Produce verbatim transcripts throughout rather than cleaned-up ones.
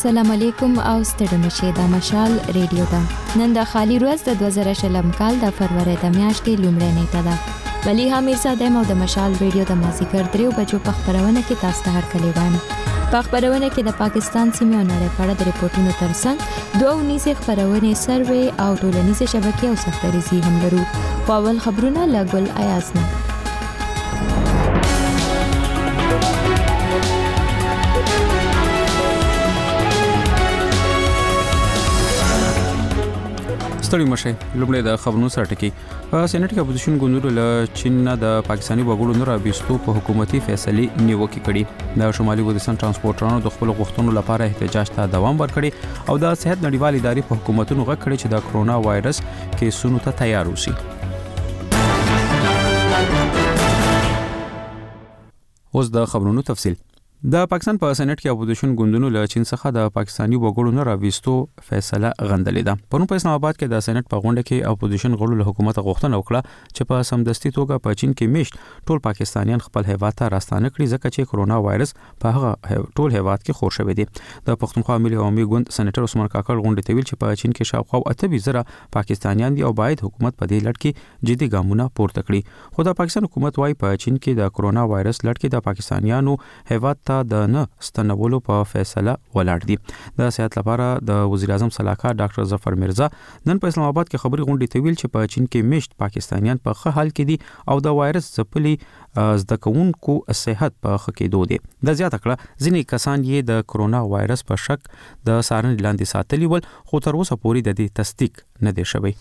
السلام علیکم او ستړي مشه د مشال ریډیو دا نن د خالی ورځ د دوه زره شلم کال د فروری د میاشتې لومړۍ نیټه ده ولی امیر صادم او د مشال ریډیو د مازیګر دریو بجو په خبرونه کې تاسو ته هرکلی وایم. په خبرونه کې د پاکستان سیمې او نړۍ په اړه د ریپورتونو ترڅنګ دوه ونیزه خبرونه سروې او ټولنیزه شبکې او سختريزي هم لرو. په اول خبرونه لګول ایازنه ستړي مشه لومړی د خبرونو سره ټکی په سېنات کې اپوزیشن ګوندونو له چین نه د پاکستاني وګړو نه راوستو په حکومتي فیصله نیوکه کړي. د شمالي وزیرستان ترانسپورټرانو د خپل غوښتنو لپاره احتجاج ته دوام ورکړي او د صحت نړیوال ادارې په حکومتونو غږ کړي چې د کرونا وایرس کیسونو ته تیار اوسي. اوس د خبرونو تفصیل. د پاکستان په سېنات کې اپوزیشن ګوندونو له چین څخه د پاکستاني وګړو نه راوستو فیصله غندلې ده. پرون په اسلام آباد کې د سېنات په غونډه کې اپوزیشن غړو له حکومت غوښتنه وکړه چې په سمدستي توګه په چین کې میشت ټول پاکستانیان خپل هیواد ته راستانه کړي ځکه چې کرونا وایرس په هغه ټول هیواد کې خور شوی دی. د پښتونخوا ملي عوامي ګوند سېنیټر عثمان کاکړ غونډه ته ویل چې په چین کې شاوخوا اته ویشت زره پاکستانیان دي او باید حکومت په دې لړ کې جدي ګامونه پورته کړي. خو د پاکستان حکومت وايي په چین کې د کرونا وایرس لړ کې د پاکستانیانو هیواد ته د نه ستنولو په فیصله ولاړ دي. د صحت لپاره د وزیر اعظم صلاحکار ډاکټر ظفر مرزا نن په اسلام آباد کې خبري غونډه ته ویل چې په چین کې میشت پاکستانیان په ښه حال کې دي او د وایرس ځپلي زده کوونکو صحت په ښه کېدو دي. د زیاته کړه ځینې کسان یې د کرونا وایرس په شک د څارنې لاندې ساتلي ول خو تر اوسه پورې د دې تصدیق نه دی شوی.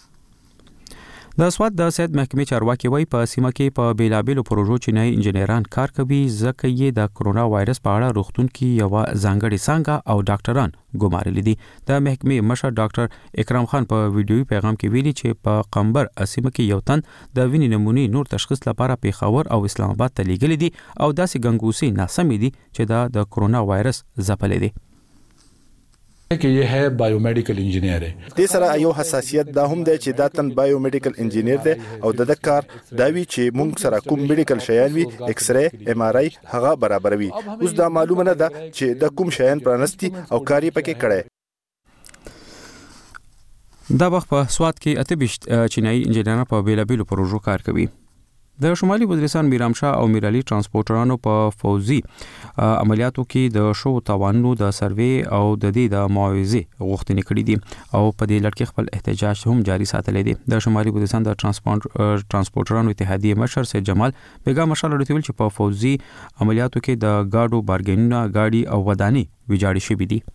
د سواد د صحت محکمې چارواکي وایي په سیمه کې په بیلابېلو پروژو چینایي انجنیران کار کوي ځکه یې د کرونا وایرس په اړه روغتون کې یو ځانګړې څانګه او ډاکټران ګمارلي دي. د محکمې مشر ډاکټر اکرام خان په ویډیوي پیغام کې ویلي چې په قمبر سیمه کې یو تن د وینې نمونې نور تشخیص لپاره پیښور او اسلام آباد ته لیږلي دي او داسې ګنګوسې ناسمې دي چې دا د کرونا وایرس ځپلې دي. कि ये है बायोमेडिकल इंजीनियर है. دې سره یو حساسیت دا هم دی چې دا تن بایومیډیکل انجینیر دی او د کار دا وی چې موږ سره کوم میډیکل شیان وي ایکس ری ایم آر آی هغه برابروي. اوس دا معلومه نه ده چې د کوم شیان پرانستی او کاری پکې کړي. دا وخت په سواد کې اته ویشت چینایي انجنیران په بیلابېلو پروژو کار کوي. د شمالي وزیرستان میرام شاه او میرعلی ترانسپورټرانو په فوزي عملیاتو کې د شو توانونو د سروې او د دې د معاوضې غوښتنې کړې دي او په دې لړ کې خپل احتجاج هم جاري ساتلی دی. د شمالي وزیرستان د ترانسپورټرانو اتحادیې مشر سید جمال بیگا مشال ورته ویل چې په فوزي عملیاتو کې د گاډو بارګینونه گاډي او وداني ویجاړې شوې دي.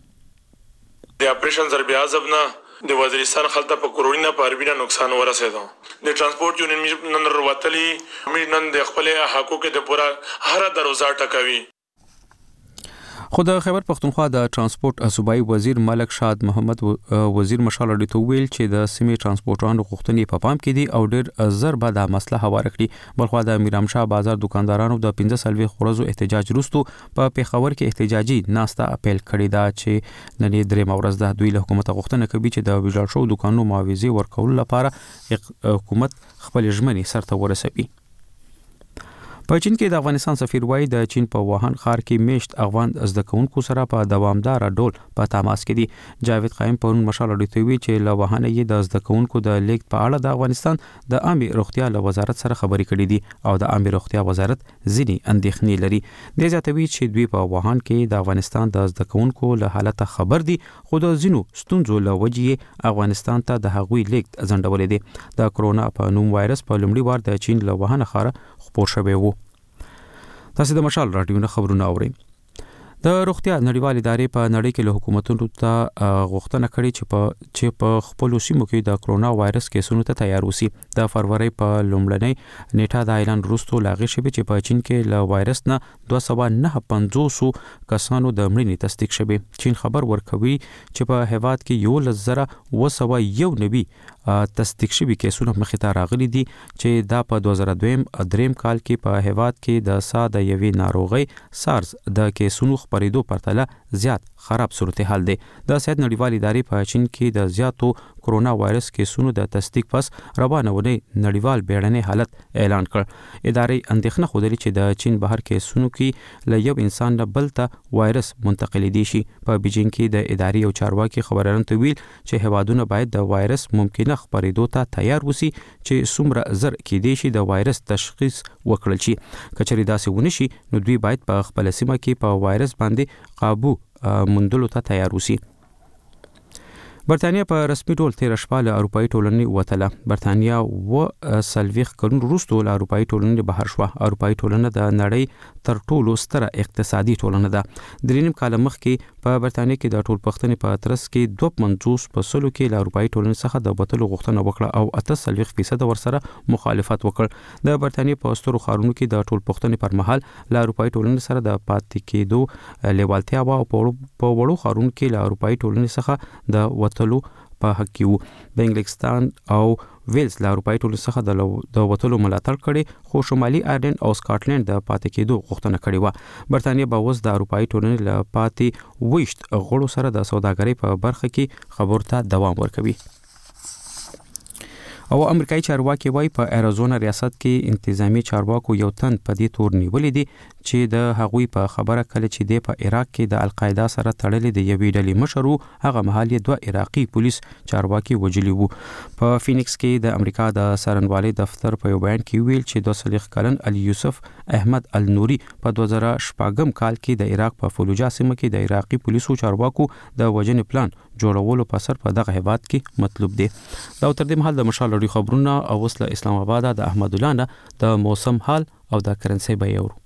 د اپریشن ضرب اعظم نه د وزیرستان خلته په کرونا په اربینه نقصان ورسېدو. د ترانسپورت یونین نن وروتلی امید نن د خپل حقوق د پورا هر دروازه ټکوي. خو د خیبر پختونخوا د ترانسپورت صوبایي وزیر ملک شاد محمد وزیر مشال اډیتو ویل چې د سیمې ترانسپورټرانو غوښتنې په پام کې دي او ډېر زر به د مسله هوار کړي. بلخو د میرام شاه بازار دکاندارانو د پنځه سلوي خورزو احتجاج وروسته په پیښور کې احتجاجي ناسته اپیل کړی دا چې نن درې مورز د دوی له حکومت غوښتنه کوي چې د ویجاړ شو دکانونو معاوضې ورکول لپاره حکومت خپل ژمنې سرته ورسوي. په چین کې د افغانستان سفیر وایي د چین په ووهان ښار کې میشت افغان زده کوونکو سره په دوامدار ډول په تماس کې دي. جاوید قائم پرون مشال اډیتو وی چې له ووهان یې د زده کوونکو د لیک په اړه د افغانستان د عامه روغتیا له وزارت سره خبرې کړې دي او د عامه روغتیا وزارت ځینې اندېښنې لري. د زیاتوي چې دوی په ووهان کې د افغانستان د زده کوونکو له حالت خبر دي خو د ځینو ستونزو له وجې افغانستان ته د هغوی لیک ځنډولې دي. د کرونا په نوم وایرس په لومړي وار د چین له ووهان ښار خپور شوی و. تاسو د مشال رادیو نه خبرونه اورئ. د روغتیا نړیوال ادارې په نړۍ کې له حکومتونو ته غوښتنه کړې چې په چې په خپل سیمو کې د کرونا وایرس کیسونو ته تیار اوسي. د فروری په لومړنۍ نیټه د اعلان وروسته لاغې شوی چې په چین کې له وایرس نه دوه سوه نه پنځوس کسانو د مړینې تصدیق شوی. چین خبر ورکوي چې په هیواد کې یولس زره اوه سوه یو نوي تصدیق شوی کیسونه مخې ته راغلي دي چې دا په دوه زره دوه دریم کال کې په هیواد کې د سا د یوې ناروغي سارز د کیسونو خبرېدو پرتله زیات خراب صورتحال دی. د صحت نړیوال ادارې په چین کې د زیاتو کورونا وایرس کیسونو د تصدیق پس روانه ونی نړیوال بیړنی حالت اعلان کړ. ادارې اندېښنه خوده چې د چین بهر کیسونو کې له یو انسان نه بل ته وایرس منتقل دي شي. په بیجینګ کې د ادارې او چارواکي خبريالانو ته ویل چې هوادونه باید د وایرس ممکنه خپرېدو ته تیار وسی چې څومره زر کې دي شي د وایرس تشخیص وکړل شي. کچري داسې ونه شي نو دوی باید په خپل سیمه کې په وایرس باندې قابو موندلو ته تیار وسی. برتانیا په رسمي ډول تیر شپه له اروپאי ټولنې وتله. برتانیا و سلويخ کلن وروسته له اروپאי ټولنې بهر شو. اروپאי ټولنه د نړۍ تر ټولو ستره اقتصادي ټولنه ده. درېنیم کال مخکې په برتانیا کې د ټول پښتنې په ترڅ کې دوه پنځوس په سلو کې له اروپאי ټولنې څخه د بوتلو غوښتنه وکړه او اته سلويخ فیصد ورسره مخالفت وکړ. د برتانیا په سترو ښارونو کې د ټول پښتنې پر مهال له اروپאי ټولنې سره د پاتې کېدو لیوالتیا او په وړو ښارونو کې له اروپאי ټولنې څخه د وتلو په حق کې وو. د انګلستان او ویلز له اروپאי ټولنې څخه د وتلو ملاتړ کړي خو شمالي آیرلند او سکاټلند د پاتې کېدو غوښتنه کړې و. برتانیا به اوس د اروپאי ټولنې له پاتې ویشت غړو سره د سوداګرۍ په برخه کې خبرو ته دوام ورکوي. او امریکایي چارواکي وايي په اریزونا ریاست کې انتظامی چارواکو یو تن په دې تور نیولې دي چې د هغوی په خبره کله چې د په عراق کې د القاعده سره تړلې د یوې ډلې مشر وو هغه مهال یې دوه عراقي پولیس چارواکي وجلی وو. په فینکس کې د امریکا د سرنوالي دفتر په یو بیان کې ویل چې دوه سلیخ کلن علي یوسف احمد النوري په دوه زره شپږم کال کې د عراق په فلوجا سیمه کې د عراقي پولیسو چارواکو د وژنې پلان جوړولو په سر په دغه هیواد کې مطلوب دي. دا تر دې مهال د مشال لري خبرونه او وصله اسلام آباد د احمد الله نه د موسم حال او د کرنسي بیه ورو.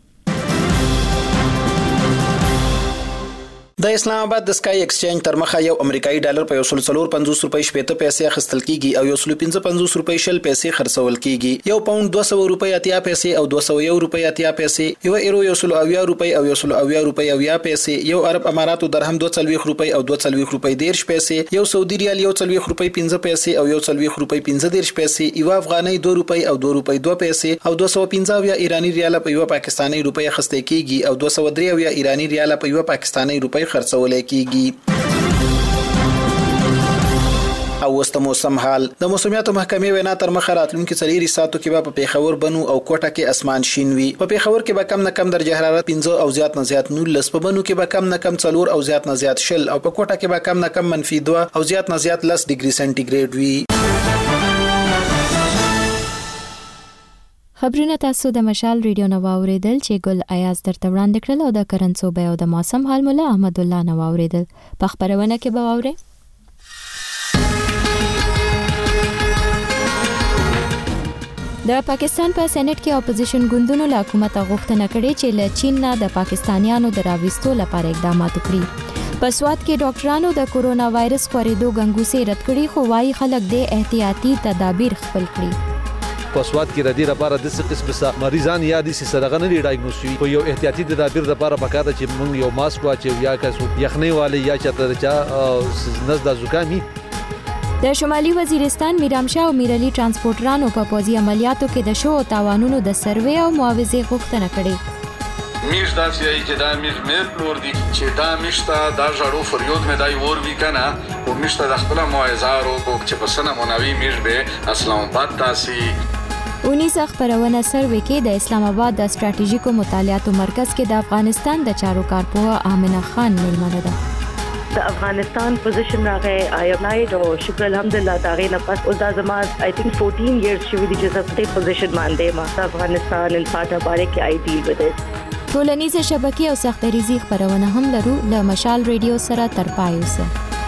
د اسلام آباد د سکای ایکسچینج تر مخه یو امریکایي ډالر په یو سل څلور پنځوس روپۍ شپږ پیسې اخیستل کیږي او یو سل پنځه پنځوس روپۍ شل پیسې خرڅول کیږي. یو پاوند دوه سوه روپۍ اتیا پیسې او دوه سوه یو روپۍ اتیا پیسې، یو ایرو یو سل اویا روپۍ او یو سل اویا روپۍ اویا پیسې، یو عرب اماراتو درهم دوه څلوېښت روپۍ او دوه څلوېښت روپۍ دېرش پیسې، یو سعودي ریال یو څلوېښت روپۍ پنځه پیسې او یو څلوېښت روپۍ پنځه دېرش پیسې، یو افغانۍ دوه روپۍ او دوه روپۍ دوه پیسې او دوه سوه پنځه اویا ایرانی ریال په یو پاکستاني روپۍ اخیستل کیږي او دوه سوه درې اویا ایرانی ریال په یو پاکستاني روپۍ خرڅول کیږي. او وسط موسم حال د موسمیاتو محکمې وینا تر مخه راتلونکي څلور ساعتو کې به په پیښور بنو او کوټه کې اسمان شین وي. په پیښور کې به کم نه کم درجه حرارت پنځه او زیات نه زیات نولس، په بنو کې به کم نه کم څلور او زیات نه زیات شل او په کوټه کې به کم نه کم منفي دوه او زیات نه زیات لس ډیګري سنټیګریډ وي. خبرونه تاسو د مشال ریډیو نو اوریدل چې ګل ایاز درته وړاندې کړل او د کرنسو به او د موسم حال مولا احمد الله نو اوریدل. په خبرونه کې به اورئ د پاکستان په سېنات کې اپوزیشن ګوندونو له حکومت غوښتنه کړې چې له چین نه د پاکستانیانو د راوستلو لپاره اقدامات وکړي. په سواد کې ډاکټرانو د کورونا وایرس خورېدو غنګوسې رد کړي خو وايي خلک د احتیاطي تدابیر خپل کړي. په سواد کې ردی لپاره د څه قسم څه مریضان یا د سرغه نه ډایګنوز شي په یو احتیاطي تدابیر لپاره پکاره چې موږ یو ماسک واچو یا کسو یخنۍ والي یا چې ترچا نزد زکامي. د شمالي وزیرستان میرامشاه او میرعلي ترانسپورټرانو په پوځي عملیاتو کې د شو او تاوانونو د سروې او معاوضې غوښتنه کړې. میش دا چې چې دا میش مې پلور دي چې دا میشته دا جړو فریاد مې دای ور وی کنه او میشته د خپل معاوضه ورو کو چې په سنه منوي میش به اسلام آباد تاسي اونیس خبرونه سروې کې د اسلام آباد د ستراتیژیکو مطالعاتو مرکز کې د افغانستان د چارو کارپوه آمنه خان ملمنه ده. د افغانستان پوزیشن راغې آی ایم آی او شکر الحمدلله دا غي نه پس او دا زما آی تھنک چودہ ایئرز شوی دي چې زه په پوزیشن باندې ما د افغانستان ان پاټه باندې کې آی ډیل وذ اټ. ټولنیزه شبکې او سختریزي خبرونه هم لرو له مشال ریډیو سره تر پای اوسه.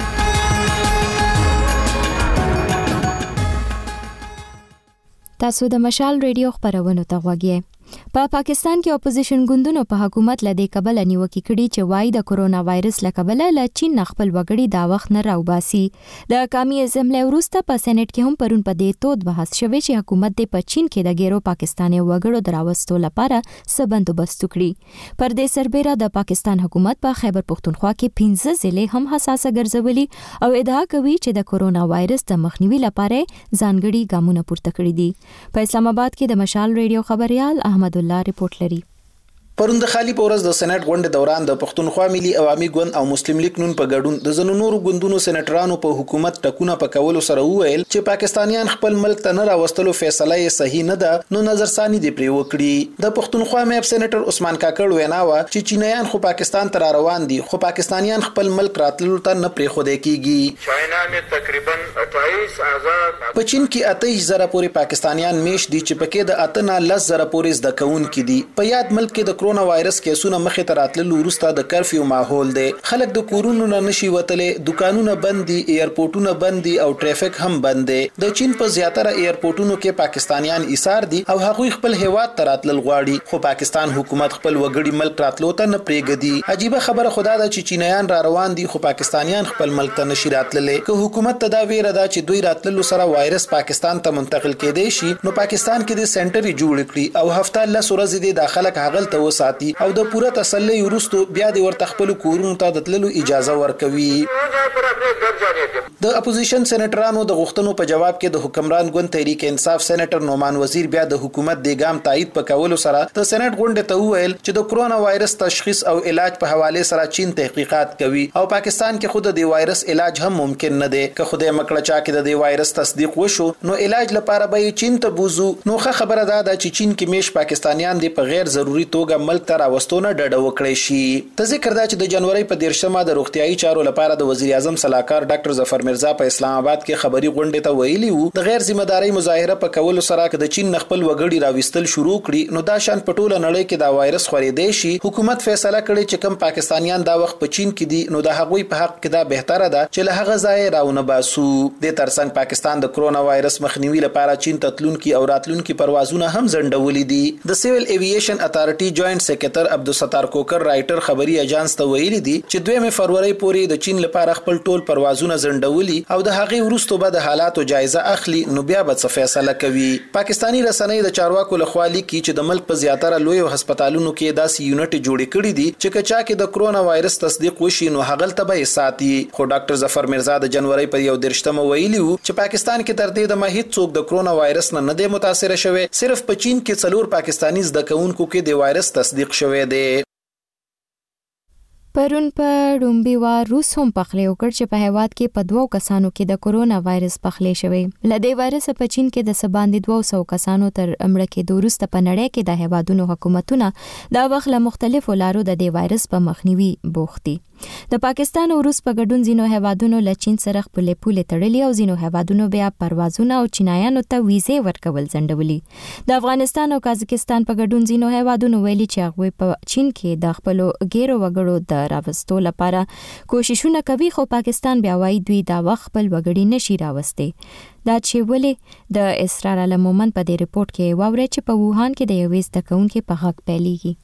تاسو د مشال ریډیو خبرونه ته غوږی. په پا پاکستان کې اپوزیشن ګوندونو په حکومت لدې کبل نیوکه کړي چې وايي د کورونا وایرس لکبل له چین خپل وګړي دا وخت نه راوباسي. د قومي اسمبلی وروسته په سېنات کې هم پرون په دې تود بحث شوی چې حکومت د په چین کې د ګیرو پاکستاني وګړو دراوستو لپاره څه بندوبست کړي. پر دې سربېره د پاکستان حکومت په خیبر پښتونخوا کې پنځه ضلع هم حساسه ګرځولي او ادعا کوي چې د کورونا وایرس د مخنیوي لپاره ځانګړي ګامونه پورته کړي دي. په اسلام آباد کې د مشال ریډیو خبريال احمد الله ریپورت لري. پرون د خالی پورز د سېنات غونډې دوران د پښتونخوا ملي عوامي ګوند او مسلم لیگ نون په ګډون د زنو نورو ګوندونو سېناترانو په حکومت ټکونه پکولو سره وویل چې پاکستانیان خپل ملک ته نه راوستلو فیصله یې صحیح نه ده، نو نظرثاني دی پرې وکړي. د پښتونخوا میب سېناتر عثمان کاکړ وینا وا چې چینایان خو پاکستان ته روان دي، خو پاکستانیان خپل ملک راتللو ته نه پرې خو دی کیږي. چاینا میں تقریبا اٹھائیس آزاد په چین کې اته زره پورې پاکستانیان میش دي چې پکې د اتنا لس زره پورې زده کوونکي دي. په یاد ملک کې د کرونا وایرس کیسونه مخې ته راتللو وروسته د کرفیو ماحول دی، خلک د کورونو نه نشي وتلې، دکانونه بند دي، ایرپورټونه بند دي او ټریفیک هم بند دی. د چین په زیاتره ایرپورټونو کې پاکستانیان ایثار دي او هغوی خپل هیواد ته راتلل غواړي، خو پاکستان حکومت خپل وګړي ملک راتلو ته نه پرېږدي. عجیبه خبره خدا ده چې چینایان را روان دي خو پاکستانیان خپل ملک ته نشي راتللې. که حکومت ته دا ویره ده چې دوی راتللو سره وایرس پاکستان ته منتقل کېدی شي، نو پاکستان کې د سنټر جوړ کړي او هفته لس ورځې د داخله هغل ته وساتي او د پوره تسلی ورستو بیا د ورته خپل کورونو ته د تللو اجازه ورکوي. د اپوزیشن سېناترانو د غوښتنو په جواب کې د حکمران ګوند تحریک انصاف سېناتر نومان وزیر بیا د حکومت د ګام تایید پکولو سره د سېنات غونډې ته وویل چې د کرونا وایرس تشخیص او علاج په حواله سره چین تحقیقات کوي او پاکستان کې خود د وایرس علاج هم ممکن نه دی. که خدای مکړه چا کې د وایرس تصدیق وشو نو علاج لپاره به چین ته بوزو. نو ښه خبره ده چې چین کې میش پاکستانیان د په غیر ضروري توګه ملک ته راوستونه ډډه وکړي شي. ته ذکر دا چې د جنوري په دیرشمه د روغتيایي چارو لپاره د وزیر اعظم صلاحکار ډاکټر ظفر مرزا په اسلام آباد کې خبري غونډې ته ویلي وو د غیر ذمہ داری مظاهره په کولو سره که د چین خپل وګړي راوستل شروع کړي نو دا شان په ټوله نړۍ کې دا وایرس خورېدای شي. حکومت فیصله کړې چې کم پاکستانیان دا وخت په چین کې دي نو د هغوی په حق کې دا بهتره ده چې له هغه ځای راونه باسو. د ترڅنګ پاکستان د کرونا وایرس مخنیوي لپاره چین تتلونکي او راتلونکي پروازونه هم ځنډولې دي. د سیویل ایوییشن اتارټي جوائنٹ سیکریټر عبدالستار کوکر رائټر خبري ایجانس ته ویلي دي چې دویمه فروری پورې د چین لپاره خپل ټول پروازونه ځنډولي او د هغې وروسته به د حالاتو جایزه اخلي نو بیا به څه فیصله کوي. پاکستانی رسنۍ د چارواکو لخوا لیکي چې د ملک په زیاتره لویو هسپتالونو کې داسې یونټ جوړې کړي دي چې کچا کې د کرونا وایرس تصدیق وشي نو هغلته به ساتي. خو ډاکټر ظفر مرزا د جنوري په یو درشتمه ویلي وو چې پاکستان کې تر دې د مهیت څوک د کرونا وایرس نه نه دی متاثر شوی، صرف په چین کې څلور پاکستانی زده کوونکو کې د وایرس تصدیق شوی دی. پرون په رومبي وار روس هم پخلی وکړ چې په هیواد کې په دوو کسانو کې د کرونا وایرس پخلی شوی. لدې وایرس په چین کې د سباندې دوه سوه کسانو تر امړه کې د وروسته په نړۍ کې د هیوادونو حکومتونه دا وخت له مختلفو لارو د دې وایرس په مخنیوي بوخت دي. د پاکستان او روس په ګډون ځینو هیوادونو له چین سره خپلې پولې تړلې او ځینو هیوادونو بیا پروازونه او چینایانو ته ویزې ورکول ځنډولي. د افغانستان او کازاکستان په ګډون ځینو هیوادونو ویلي چې هغوی په چین کې د خپلو ګیرو وګړو د راوستو لپاره کوششونه کوي، خو پاکستان بیا وایي دوی دا وخت خپل وګړي نشي راوستي. دا چې ولې د اسرار علم مومن په دې رپورت کې واوري چې په ووهان کې د یوې زده کوونکې په حق پیلېږي.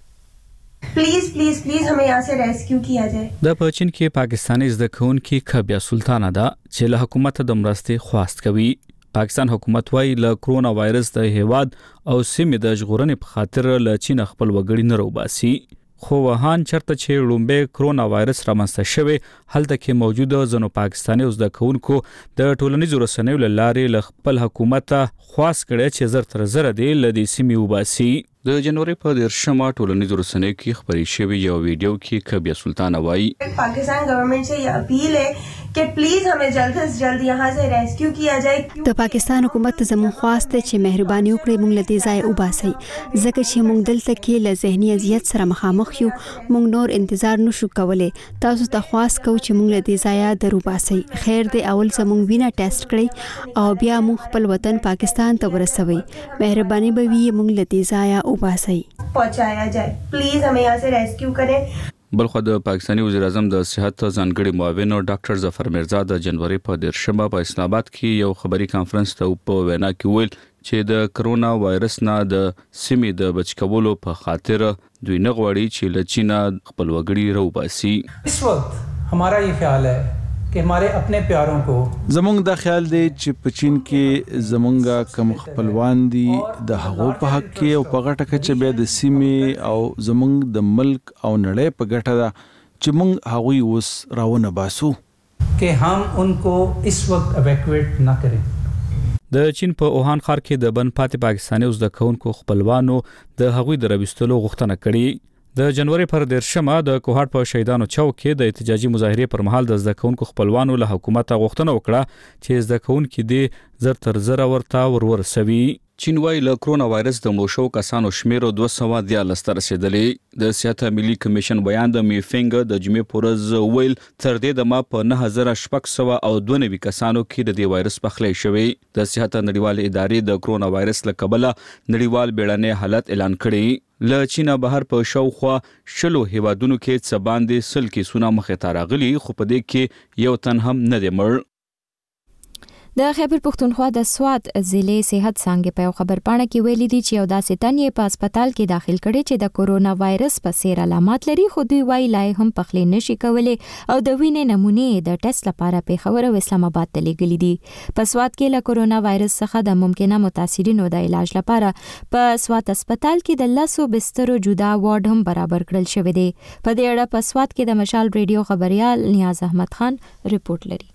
پلیز پلیز پلیز हमें यहाँ से रेस्क्यू किया जाए. د پچین کې پاکستانی زده کوونکې کبیا سلطانه ده چې له حکومت د مرستې خواست کوي. پاکستان حکومت وايي له کرونا وایرس د هیواد او سیمې د ژغورنې په خاطر له چین خپل وګړي نه روباسي. خو وهان چرته چې لومبه کرونا وایرس رامنځته شوی هلته کې موجوده زنو پاکستاني زده کوونکو د ټولنیزو رسنیو لارې له خپل حکومت خواست کړي چې زر تر زر دی لدی سیمې وباسي. د جنوري په دیرشمه ټولنیزو رسنیو کې خبري شوی یو ویډیو کې کبیا سلطانه وايي پاکستان گورنمنٹ سے یہ اپیل ہے کہ پلیز ہمیں جلد از جلد یہاں سے ریسکیو کیا جائے. د پاکستان حکومت ته زموږ خواست چې مهرباني وکړي موږ له دې ځای وباسي ځکه چې موږ دلته کې له ذهني اذیت سره مخامخ یو، موږ نور انتظار نشو کولای. تاسو ته خواست کوو چې موږ له دې ځای در وباسي. خیر دی اول زموږ وینه ټیسټ کړئ او بیا موږ خپل وطن پاکستان ته ورسوي. مهرباني به وي موږ له دې ځای وباسي پہنچایا جائے. پلیز ہمیں یہاں سے ریسکیو کریں. بلخو د پاکستانی وزیر اعظم د صحت ځانګړي معاون ډاکټر ظفر مرزا د جنوري په دیرشمه په اسلام آباد کې یو خبري کانفرنس ته په وینا کې ویل چې د کرونا وایرس نه د سیمې د بچ کولو په خاطر دوی نه غواړي چې له چینا خپل وګړي روباسي. اس وخت हमारा ये ख्याल है कि हमारे अपने प्यारों को زمونږ دا خیال دی چې په چین کې زمونږه کم خپلوان دي د هغو په حق کې او په غټه کې چې بیا د سیمې او زمونږ د ملک او نړۍ په ګټه ده چې مونږ هغوی اوس راونه باسو कि हम उनको इस वक्त एवैक्यूएट न करें. د چین په اوهان ښار کې د بن پاتې پاکستاني زده کوونکو خپلوانو د هغوی د راوستلو غوښتنه کړې. د جنوري پر دیرشمه د کوهاټ په شهیدانو چوک کې د احتجاجي مظاهره پر مهال د زدهکونکو خپلوانو له حکومت غوښتنه وکړه چې زدهکونکو د زر تر زر ورته ورورسوي. چین وايي له کرونا وایرس د مړو کسانو شمیر دوه سوه دیارلس ته رسیدلې. د صحت ملي کمیشن بیان د میفنګ د جمعې پورز ویل تر دې د ما په نه هزار شپږ سوه او دوه نوي کسانو کې د دې وایرس پخلی شوی. د صحت نړیوال ادارې د کرونا وایرس له کبله نړیوال بیړنی حالت اعلان کړی. له چین بهر په شاوخوا شلو هیوادونو کې څه باندې سل کیسونه مخې ته راغلي، خو په دې کې یو تن هم نه دی مړ. د خیبر پختونخوا د سوات ضلع صحت څانګې په خبرپاڼه کې ویلي دي چې یو داسې تن یې په هسپتال کې داخل کړي چې د کورونا وایرس په څیر علامات لري، خو دوی وايي لا هم پخلی نشي کولی او د وینې نمونې د ټیسټ لپاره پیښور او اسلام آباد ته لیږلي دي. په سوات کې له کورونا وایرس څخه د ممکنه متاثرینو د علاج لپاره په سوات هسپتال کې د لسو بسترو جدا وارډ هم برابر کړل شوی دی. په دې اړه په سوات کې د مشال ریډیو خبريال نیاز احمد خان رپورټ لري.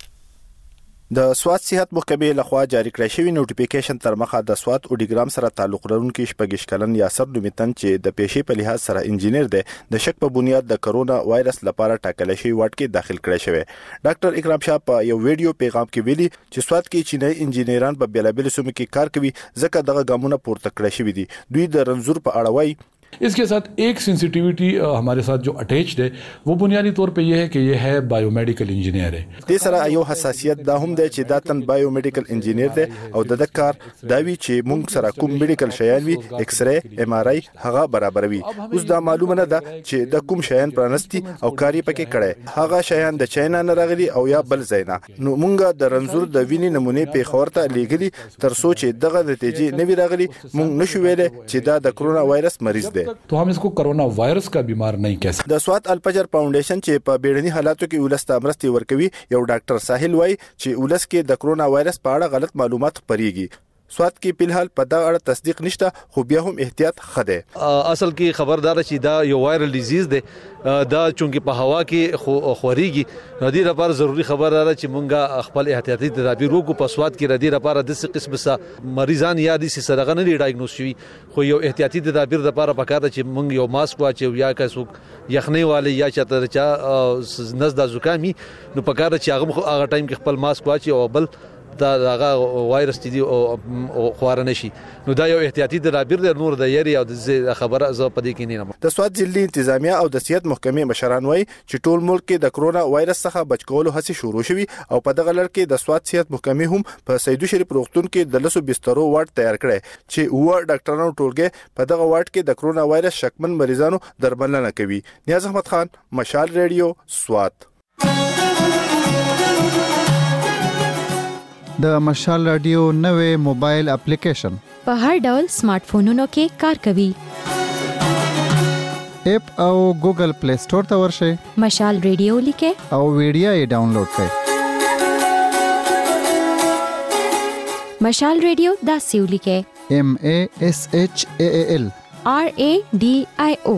د سوات صحت محکمې لخوا جاری کړی شوی نوټیفیکیشن تر مخه د سوات اوډیګرام سره تعلق لرونکي شپږ کلن یاسر نومیتن چې د پیشې په لحاظ سره انجینر دی د شک په بنیاد د کرونا وایرس لپاره ټاکل شوی وارډ کې داخل کړی شوی. ډاکټر اکرام شاه په یو ویډیو پیغام کې ویلي چې سوات کې چینایي انجینران په بیلابل سیمو کې کار کوي ځکه دغه ګامونه پورته کړی شوی دي. دوی د رنزور په اړه وایي इसके साथ एक सेंसिटिविटी हमारे साथ जो अटैच्ड है वो बुनियादी तौर पे ये है कि ये है बायोमेडिकल इंजीनियर है. د سره یو حساسیت دا هم دی چې دا تن بایومیډیکل انجینیر دی او د کار دا وی چې موږ سره کوم میډیکل شیان وي ایکس ری ایم آر آی هغه برابروي. اوس دا معلومه نه ده چې د کوم شیان پرانستی او کاری پکې کړي هغه شیان د چاینا نه راغلي او یا بل ځاینا. نو موږ د رنزور د وینې نمونه په خورته لیږلي تر څو چې دغه نتیجې نه وی راغلي موږ نشو ویل چې دا د کرونا وایرس مریض دی. तो हम इसको कोरोना वायरस का बीमार नहीं कह सकते. د سوات الفجر فاونډیشن چې په بیړني حالاتو کې ولسته مرستي ورکوي یو ډاکټر ساحل وای چې ولس کې د کرونا وایرس په اړه غلط معلومات خپريږي. سوات کې په الحال په دغه اړه تصدیق نشته خو بیا هم احتیاط خده. اصل کې خبردار چې دا یو وایرل ډیزیز دی دا چونکی په هوا کې خوريږي نو دې لپاره ضروری خبره ده چې مونږه خپل احتیاطي تدابیر وکړو. په سوات کې ردی لپاره د څه قسم سره مریضان یا د سرغه نه ډایګنوز شوي خو یو احتیاطي تدابیر لپاره پکاره چې مونږ یو ماسک واچو یا کسو یخنۍ والی یا چتر چا نزد زکامي نو پکاره چې هغه هغه ټایم کې خپل ماسک واچي او بل دا هغه وایرس دي او خوار نشي نو دا یو احتیاطي تدابیر د نور د یری او د خبره ز پدې کې نه. د سوات ضلعي انتظامیه او د صحت محکمې مشران وایي چې ټول ملک کې د کرونا وایرس څخه بچ کولو هڅې شروع شوي او په دغه لړ کې د سوات صحت محکمې هم په سیدو شریف روغتون کې د لسو بسترو وارډ تیار کړی چې هو ډاکټرانو ټولګه په دغه وارډ کې د کرونا وایرس شکمن مریضانو درملنه کوي. نیاز احمد خان مشال ریډیو سوات. د مشال رادیو نوې موبایل اپلیکیشن په هر ډول سمارټ فونونو کې کار کوي. اپ او ګوګل پلی سٹور ته ورشئ. مشال ریډیو لیکه او ویډیو یې ډاونلوډ کړئ. مشال ریډیو دا سیو لیکه M A S H A A L R A D I O.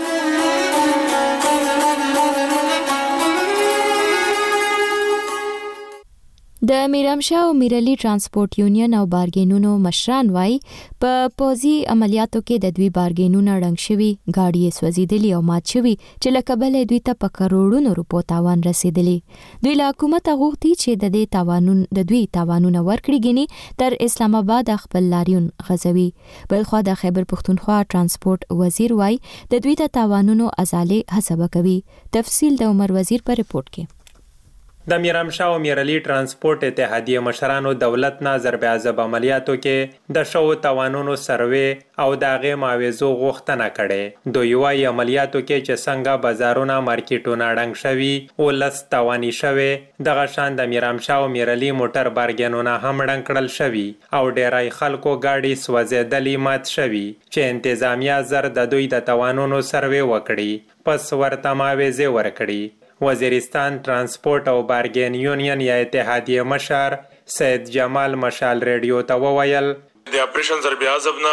د میرامشاه او میرلی ترانسپورت یونین او بارګینونو مشران وای په پوزي عملیاتو کې د دوی بارګینونه رنګ شوی گاډي سوځیدلی او مات شوی چې لکبل دوی ته په کروڑونو روپو تاوان رسیدلی. دوی له حکومت غوښتي چې د دې تاوانون د دوی تاوانونه ورکړي غني تر اسلام آباد خپل لاریون غزوي. بلخو د خیبر پختونخوا ترانسپورت وزیر وای د دوی ته تاوانونو ازاله حساب کوي. تفصیل د عمر وزیر په رپورت کې. د میرامشاه او میرلی ترانسپورت اتحادیه مشرانو دولت نه ضرب عذاب عملیاتو کې د شو توانونو سروې او داغه معاوضو غوښتنه کړي. دوی وايي عملیاتو کې چې څنګه بازارونه مارکیټونه ډنګ شوي او لس توانی شوي دغه شان د میرامشاه او میرلی موټر بارګینونه هم ډنګ کړل شوي او ډیرای خلکو گاډي سوځیدلی مات شوي چې انتظامیه زر د دوی د توانونو سروې وکړي پس ورته معاوضه ورکړي. وزیرستان ترانسپورت او بارګین یونین یا اتحادیه مشر سید جمال مشال ریډیو ته وویل د اپریشن ضرب عذاب نه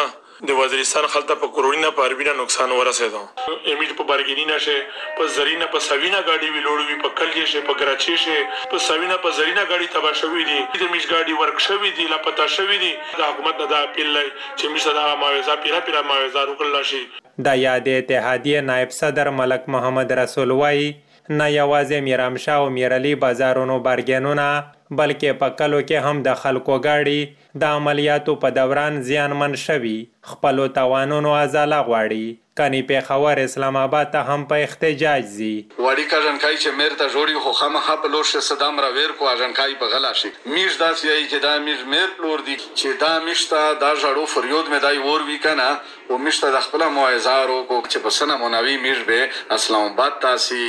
د وزیرستان خلته په کروڑینا په اربینا نقصان ورسېدو امیټ په بارګینینا شه په زرینا په سوینا گاډي ویلوړ وی په کلیه شه په کراچي شه په سوینا په زرینا گاډي تبا شوې دي د میش گاډي ورک شوې دي لا پتا شوې دي د حکومت د اپیل لای چې میش دا ماوزا پیرا پیرا ماوزا وکړل شي د یاد اتحادیه نائب صدر ملک محمد رسول وای نه یوازې میرامشاه او میرعلی بازارونو بارګینونه بلکې په کلو کې هم د خلکو گاډي د عملیاتو په دوران زیانمن شوي خپل توانونو ازاله غواړي کني په خبر اسلام آباد ته هم په احتجاج زی وړي کا جنکای چې مېر ته جوړي خو خامخا په لور شه صدام را ویر کو جنکای په غلا شي میش داس یی چې دا میش مېر لور دي چې دا میشته دا جړو فریاد مې دای ور وی کنه او میشته د خپل موعظارو کو چې په سنه مونوي میش به اسلام آباد تاسي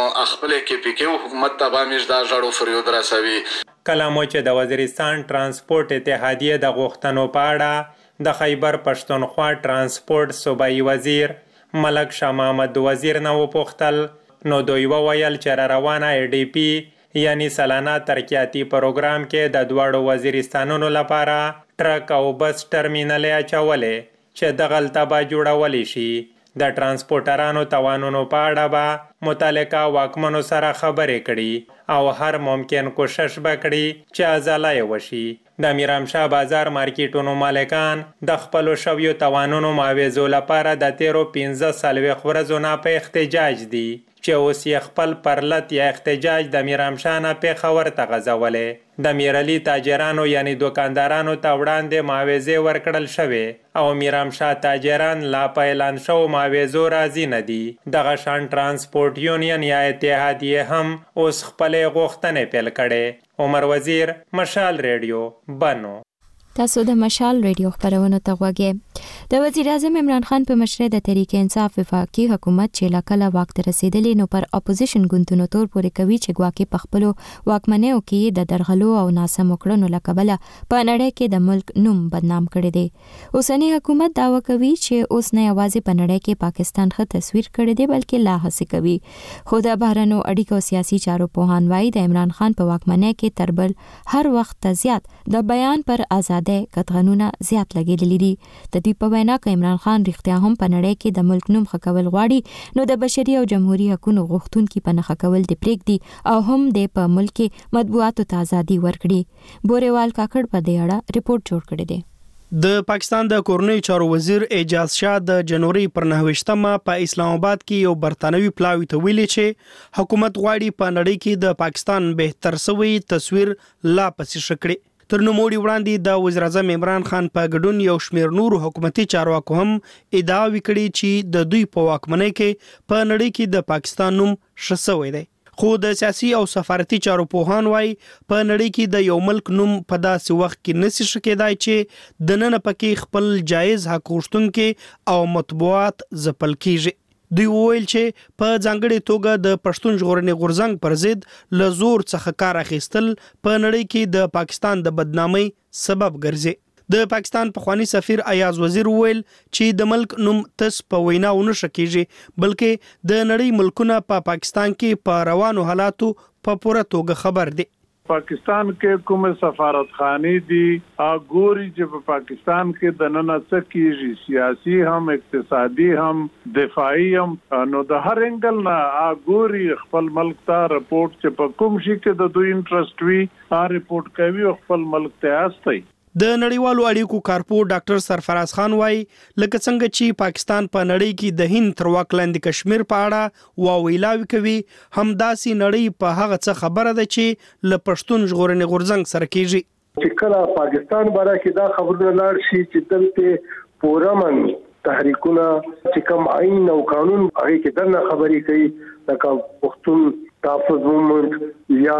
خپل کې پی کې حکومت تبا میش دا جړو فریاد راسوي کلمو چې د وزیرستان ترانسپورت اتحادیه د غوښتنو په اړه د خیبر پښتونخوا ترانسپورت صوبایي وزیر ملک شاه محمد وزیر نه وپوښتل نو دوی وویل چې روانه ای ډی پی یعنی سالانه ترقیاتي پروګرام کې د دواړو وزیرستانونو لپاره ټرک او بس ټرمینل اچولې چې د غلطه جوړولی شي د ترانسپورټرانو توانونو په اړه به متعلقه واکمنو سره خبرې کړي او هر ممکن کوشش وکړي چې ازاله وشي د میرامشاه بازار مارکیټونو مالکان د خپل شویو توانونو معاوضو لپاره د تیرو پنځه سالوي ورځو نه په احتجاج دي چې اوس یې خپل پرلط یا احتجاج د میرامشاه نه پیښور ته غځولې د میرعلی تاجرانو یعنی دکاندارانو ته وړاندې معاوضې ورکړل شوې او میرامشاه تاجران لا په اعلان شو معاوضو راضي نه دي دغه شان ترانسپورت یونین یا اتحادیه هم اوس خپل غوښتنې پیل کړي عمر وزیر مشال ریډیو بنو تاسو د مشال ریډیو خبرونه ته غوږی د وزیر اعظم عمران خان په مشرۍ د تحریک انصاف وفاقي حکومت چې لاکله واک ته رسیدلی نو پر اپوزیشن ګوندونو تور پورې کوي چې ګواکې په خپلو واکمنیو کې د درغلو او ناسمو کړنو له کبله په نړۍ کې د ملک نوم بدنام کړی دی اوسنی حکومت دعوا کوي چې اوس نه یوازې په نړۍ کې پاکستان ښه تصویر کړی دی بلکې لا هڅې کوي خو د بهرنیو اړیکو سیاسي چارو پوهان وایي د عمران خان په واکمنۍ کې تر بل هر وخت زیات د بیان پر آزاد د قطغنونه زیات لګیدلې دي د دې په وینا کې عمران خان رښتیا هم په نړۍ کې د ملک نوم ښه کول غواړي نو د بشري او جمهوریت حقوقو غوښتونکو په نښه کول د پریږدي او هم د په ملک کې مطبوعاتو ته ازادي ورکړي بوريوال کاکړ په دې اړه ریپورت جوړ کړی دی د پاکستان د کورنۍ چارو وزیر اعجاز شاه د جنوري پر نهویشتمه په اسلام آباد کې یو برتانوي پلاوی ته ویلي چې حکومت غواړي په نړۍ کې د پاکستان بهتر سوی تصویر لا پسې شکړي تر نو موړي وړاندې د وزیر اعظم عمران خان په ګډون یو شمېر نور حکومتي چارواکو هم ادعا وکړي چې د دوی په واکمنۍ کې په نړۍ کې د پاکستان نوم شسوي دی خو د سیاسي او سفارتي چارو پوهان وای په نړۍ کې د یو ملک نوم په داسې وخت کې نسی شکېدای چې د نن پکې خپل جایز حق غوښتونکو او مطبوعات ځپل کیږي دوی وویل چې په ځانګړي توګه د پښتون ژغورنې غورځنګ پر ضد له زور څخه کار اخیستل په نړۍ کې د پاکستان د بدنامۍ سبب ګرځي د پاکستان پخوانی سفیر ایاز وزیر وویل چې د ملک نوم تس په وینا ونه شکیږي بلکې د نړۍ ملکونه په پا پاکستان کې په روانو حالاتو په پوره توګه خبر دي پاکستان کې کوم سفارتخانه دي اګوري چې په پاکستان کې د نن څه کیږي سیاسي هم اقتصادي هم دفاعي هم نو د هر انګل نه اګوري خپل ملک ته رپورت چې په کوم شي کې د دوی انټرست وي ا رپورت کوي خپل ملک ته استي د نړیوالو اړیکو کارپو ډاکټر سرفراز خان وای لکه څنګه چې پاکستان په نړۍ کې د هند تر واک لاندې کشمیر په اړه واویلاوي کوي همداسي نړۍ په هغه څه خبره ده چې ل پښتون ژغورنې غورځنګ سره کیږي چې کله پاکستان باره کې دا خبره لاړ شي چې دلته پورامن تحریکونه چې کوم آئین او قانون هغه کې دنه خبرې کوي لکه پښتون تحفظ موومنت یا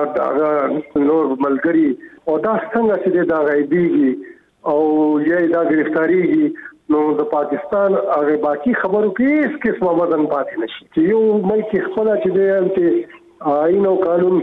دا نور ملګری او دا څنګه چې دا غیبیږي او یې دا گرفتاریږي نو د پاکستان هغه باقی خبرو کې هیڅ قسمه وزن پاتې نشي چې یو ملک خپل چې دی انت آئین او قانون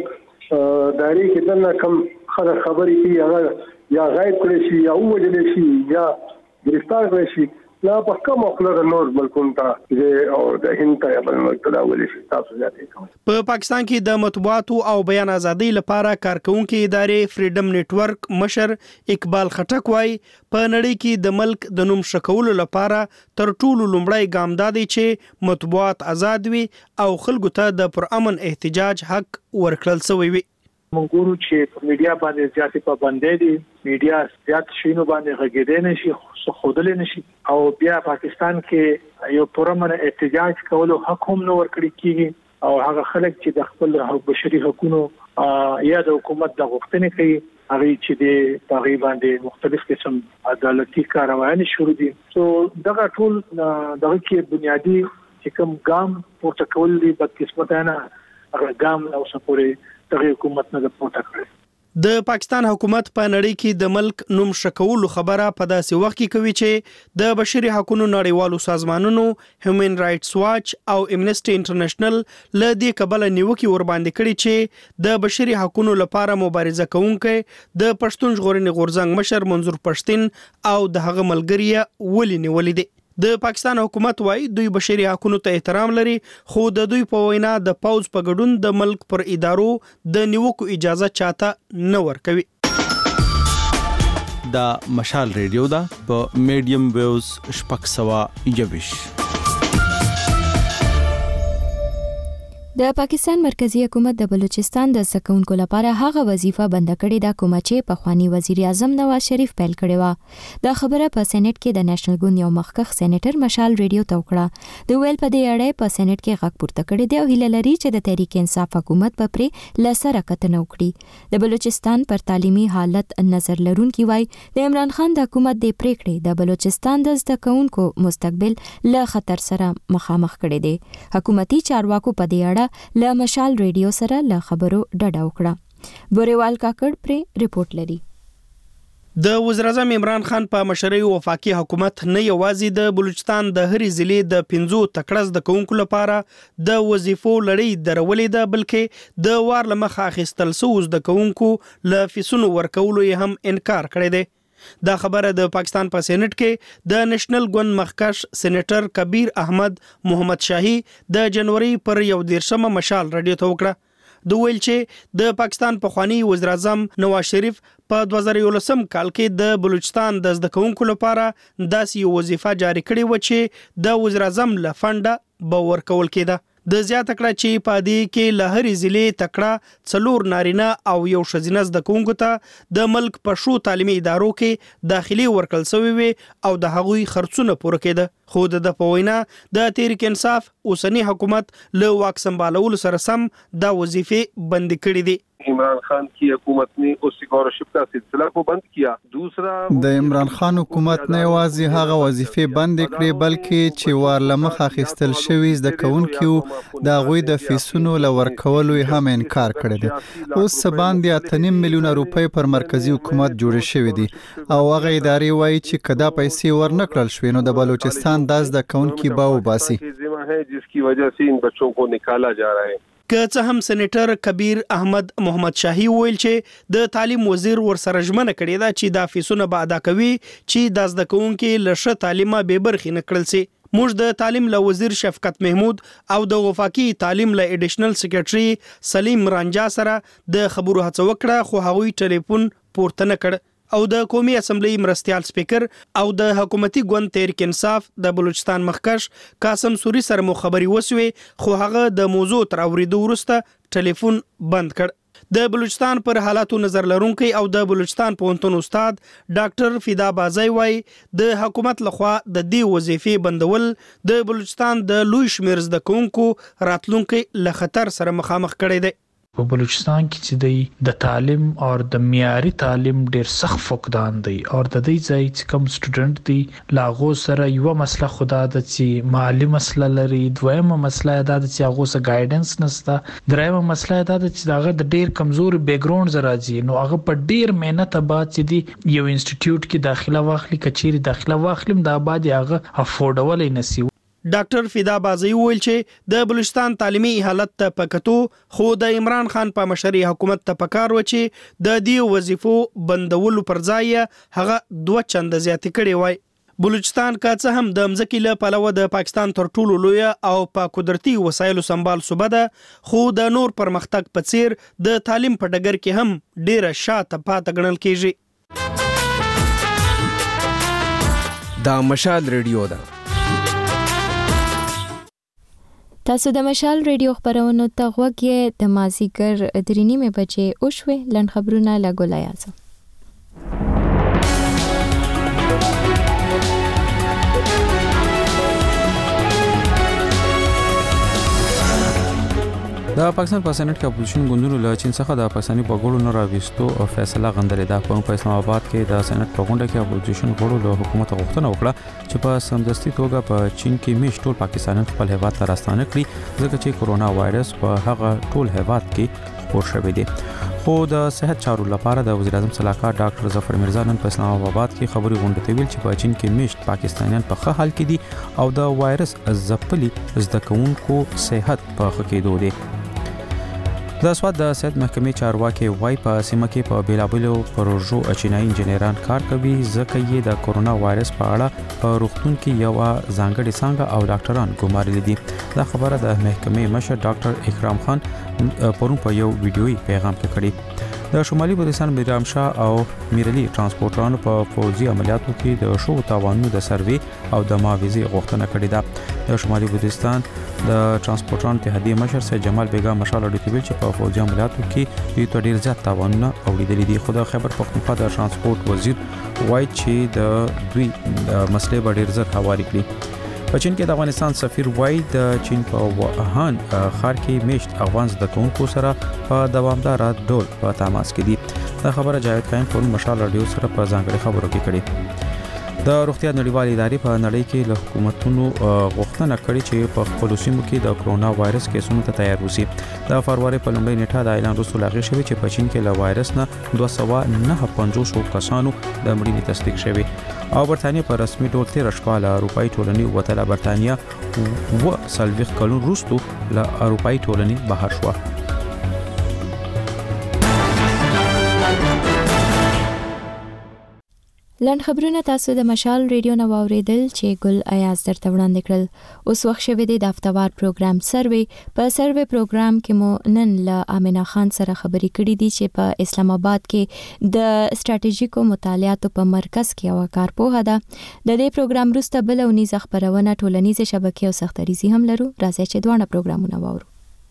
دایره کې دنه کم خبرې کوي هغه یا غایب کړي شي یا وجلې شي یا گرفتار کړي شي لا په کوم خپل نور ملکونو ته او د هند ته بل ملک ته ولې شي تاسو ځاتې کوم. په پاکستان کې د مطبوعاتو او بیان ازادي لپاره کارکونکو ادارې فریډم نتورک مشر اقبال خټک وای په نړۍ کې د ملک د نوم شکولو لپاره تر ټولو لومړی ګام دا دی چې مطبوعات آزاد وي او خلکو ته د پرامن احتجاج حق ورکړل شوی وي. مونږ ګورو چې په میډیا باندې زیاتې پابندۍ دي، میډیا زیات شینو باندې غږېدل نشي، خودل نشي او بیا پاکستان کې یو پرامن احتجاج کولو حق هم نه ورکړي کیږي او هغه خلک چې د خپل بشري حقوقو یا د حکومت د غوښتنې کوي هغه چې د تقریبا د مختلف قسم عدالتي کاروایي شروع دي. سو دغه ټول دغه کې بنیادی چې کوم ګام پورته کول دي بد قسمت نه هغه ګام او سپورې دغه حکومت نه پورته کړی. د پاکستان حکومت په نړۍ کې د ملک نوم شکولو خبره په داسې وخت کې کوي چې د بشري حقوقو نړیوالو سازمانونو هیومن رائټس واچ او امنیسټي انټرنیشنل له دې کبله نیوکي ور باندې کړي چې د بشري حقوقو لپاره مبارزه کوونکي د پښتون ژغورنې غورځنګ مشر منظور پښتين او د هغه ملګری ولې نیولې دي. د پاکستان حکومت وايي دوی بشري حقوقو ته احترام لري خو د دوی په وینا د پاوز په ګډون د ملک پر ادارو د نیوکو اجازه چاته نه ورکوي. دا مشال ریډیو دا په میډیم ویوز شپږ سوه یوویش. د پاکستان مرکزی حکومت د بلوچستان د سکونکو لپاره هغه وظیفه بند کړې ده کوم چې په خوانی وزیر اعظم نواز شریف پیل کړې و. دا خبره په سېنات کې د نېشنل ګوند یو مخکخ سېنیټر مشال ریډیو ته وکړه. د ویل په دې اړه په سېنات کې غږ پورته کړی دی او هیله لري چې د تحریک انصاف حکومت په پرې لسره کتنه وکړي. د بلوچستان پر تعلیمي حالت نظر لرونکي وای د عمران خان د حکومت د پریکړې د بلوچستان د زدهکونکو مستقبل له خطر سره مخامخ کړي دي. حکومتي چارواکو په دې اړه له مشال ریډیو سره له خبرو ډډه وکړه. بوریوال کاکړ پر ریپورت لري. د وزیر اعظم عمران خان په مشرۍ وفاقي حکومت نه یوازې د بلوچستان د هرې ضلع د پنځو تکړه زدهکونکو لپاره د وظیفو لړۍ درولې ده بلکې د وار له مخه اخیستل شوو زدهکونکو له فیسونو ورکولو یې هم انکار کړی دی. دا خبره د پاکستان په سېنات کې د نېشنل ګوند مخکښ سېنیټر کبیر احمد محمد شاهي د جنوري پر یو دیرشمه مشال رادیو ته وکړه. د ویل چې د پاکستان پخوانی وزیر اعظم نواز شریف په دوه زره یولسم کال کې د بلوچستان د زدهکونکو لپاره داسې وظیفه جاری کړې و چې د وزیر اعظم له فنډه به ورکول کېده. د زیات تکړه چې په دې کې لهري ضلع تکړه څلور نارینه او یو ښځینه زدهکونکو ته د ملک په شو تعلیمي ادارو کې داخلي ورکړل شوی وي او د هغوی خرڅونه پوره کېده. خو د په وینا د تحریک انصاف اوسنی حکومت له واک سنبالولو سره سم دا وظیفې بند کړې دي. عمران خان کی حکومت نے اس اسکالرشپ کا سلسلہ کو بند کیا. دوسرا د عمران خان حکومت نه یوازې هغه وظیفې بند کړې بلکې چې وارلمخ اخیستل شوی زدهکونکو د غوی د فیسونو لور کولو هم انکار کړی دی. اوس باندې اتنیم میلیون روپۍ پر مرکزی حکومت جوړ شوی دي او هغه ادارې وایي چې کدا پیسې ورنکړل شوی نو د بلوچستان د زدهکونکو به وباسي جس کی وجہ سے ان بچوں کو نکالا جا رہا ہے. که څه هم سېنیټر کبیر احمد محمد شاهي ویل چې د تعلیم وزیر ورسره ژمنه کړې ده چې دا فیسونه به ادا کوي چې د زدهکونکو لشه تعلیمه به برخې نه کړل سي. موږ د تعلیم له وزیر شفقت محمود او د وفاقي تعلیم له اډیشنل سیکریټري سلیم رانجا سره د خبرو هڅه وکړه خو هغوی ټلیفون پورته نه کړ. او د قومي اسمبلی مرستيال سپیکر او د حکومتي ګوند تحریک انصاف د بلوچستان مخکښ قاسم سوري سره مو خبري وسوي خو هغه د موضوع تر اوریدو وروسته ټلیفون بند کړ. د بلوچستان پر حالاتو نظر لرونکي او د بلوچستان پوهنتون استاد ډاکټر فدا بازای وای د حکومت لخوا د دې وظیفې بندول د بلوچستان د لوی شمیر زدهکونکو راتلونکي له خطر سره مخامخ کړي دي. په بلوچستان کې چې دی د تعلیم او د معیاري تعلیم ډیر سخت فقدان دی او د دې ځای چې کوم سټوډنټ دی لاغو سره یو مسله خدا د چې مالی مسله لري، دویمه مسله دا د چې هغه سره گایډنس نشته، دریمه مسله دا د چې هغه د ډیر کمزوري بیک ګراوند راځي نو هغه په ډیر مهنت بعد چې دی یو انسټیټیوټ کې داخله واخلي کچېری داخله واخلم دا بعد هغه افورډول نسی. ډاکټر فدا بازی ویل چې د بلوچستان تعلیمي حالت ته پکتو خو د عمران خان په مشرۍ حکومت ته پکار و چې د دې وظیفو بندولو پر ځای هغه دوه چنده زیات کړي وای. بلوچستان کا څه هم د مځکې له پلوه د پاکستان تر ټولو لوی او په قدرتي وسایلو سمبال صوبه ده، خو د نور پرمختګ په څیر د تعلیم په ډګر کې هم ډیره شاته پاتې ګڼل کیږي. دا مشال ریډیو ده. تاسو د مشال ریډیو خبرونو ته غوږ یې. د مازیګر درې نیمې بجې وشوې. لنډ خبرونه له ګل ایازه. د پاکستان په سېنات کې اپوزیشن ګوندونو له چین څخه د پاکستاني بغړو نه راوستو او فیصله غندلې ده. په اسلام آباد کې د سېنات په غونډه کې اپوزیشن غړو له حکومت غوښتنه وکړه چې په سمدستي توګه په چین کې میش ټول پاکستانیان خپل هیواد ته راستانه کړي، ځکه چې کورونا وایرس په هغه ټول هیواد کې خپور شوی دی. خو د صحت چارو لپاره د وزیر اعظم صلاحکار ډاکټر ظفر مرزا نن په اسلام آباد کې خبري غونډه ته ویل چې په چین کې میشت پاکستانیان په ښه حال کې دي او د وایرس ځپلي زده کوونکو صحت په ښه کېدو دی. د سواد د صحت محکمې چارواکي وای په سیمه کې په بیلابلو پروژو چینایي انجنیران کار کوي، ځکه یې د کورونا وایرس په اړه په روغتون کې یو ځانګړي څانګه او ډاکټران ګمارلي دي. دا خبره د محکمې مشر ډاکټر اکرام خان پرون په یو ویډیويي پیغام کې کړې. د شمالي بلوچستان میرام شاه او میرلی ترانسپورټرانو په فوزي عملیاتو کې د شو تاوانونو د سروي او د معاوضې غوښتنه کړې ده. د شمالي بلوچستان د ترانسپورټرانو اتحادیې مشر سید جمال بیگا مشال اډیټیویل چې په فوزي عملیاتو کې دوی ته ډیر زیات تاوانونه اوریدلي دي. خو د خیبر پختونخوا د ترانسپورټ وزیر وایي چې د دوی مسلې به ډیر زر هواري کړي. په چین کې د افغانستان سفیر وای د چین په ووهان ښار کې میشت افغان زده کوونکو سره په دوامدار ډول په تماس کې دي. دا خبره جاوید قائم په مشال رادیو سره په ځانګړي خبرو کې کړې. د روغتیا نړیوال ادارې په نړۍ کې له حکومتونو غوښتنه کړې چې په خپل سیمو کې د کرونا وایرس کیسونو ته تیار اوسي. د فروری په لومړۍ نیټه د اعلان وروسته لاغي شوی چې په چین کې له وایرس نه دوه سوه نهه پنځوس کسانو د مړینې تصدیق شوی او برتانیې په رسمي ډول تیر شپه له اروپאי ټولنې وتله. برتانیې و سلويخ کلون وروسته له اروپאי ټولنې بهر شوه. لنډ خبرونه تاسو د مشال ریډیو نو اوریدل چې ګل ایاز درته وړاندې کړل. اوس وخت شوه د دفتوار پروګرام سروي. په سروي پروګرام کې مو نن له امینه خان سره خبرې کړې دي چې په اسلام آباد کې د استراتیژیکو مطالعاتو په مرکز کې یو کارپوهه ده. د دې پروګرام وروسته بل ونیز خبرونه ټولنیزه شبکې او سختریزي هم لرو. راځي چې دوه پروګرامونه واورو.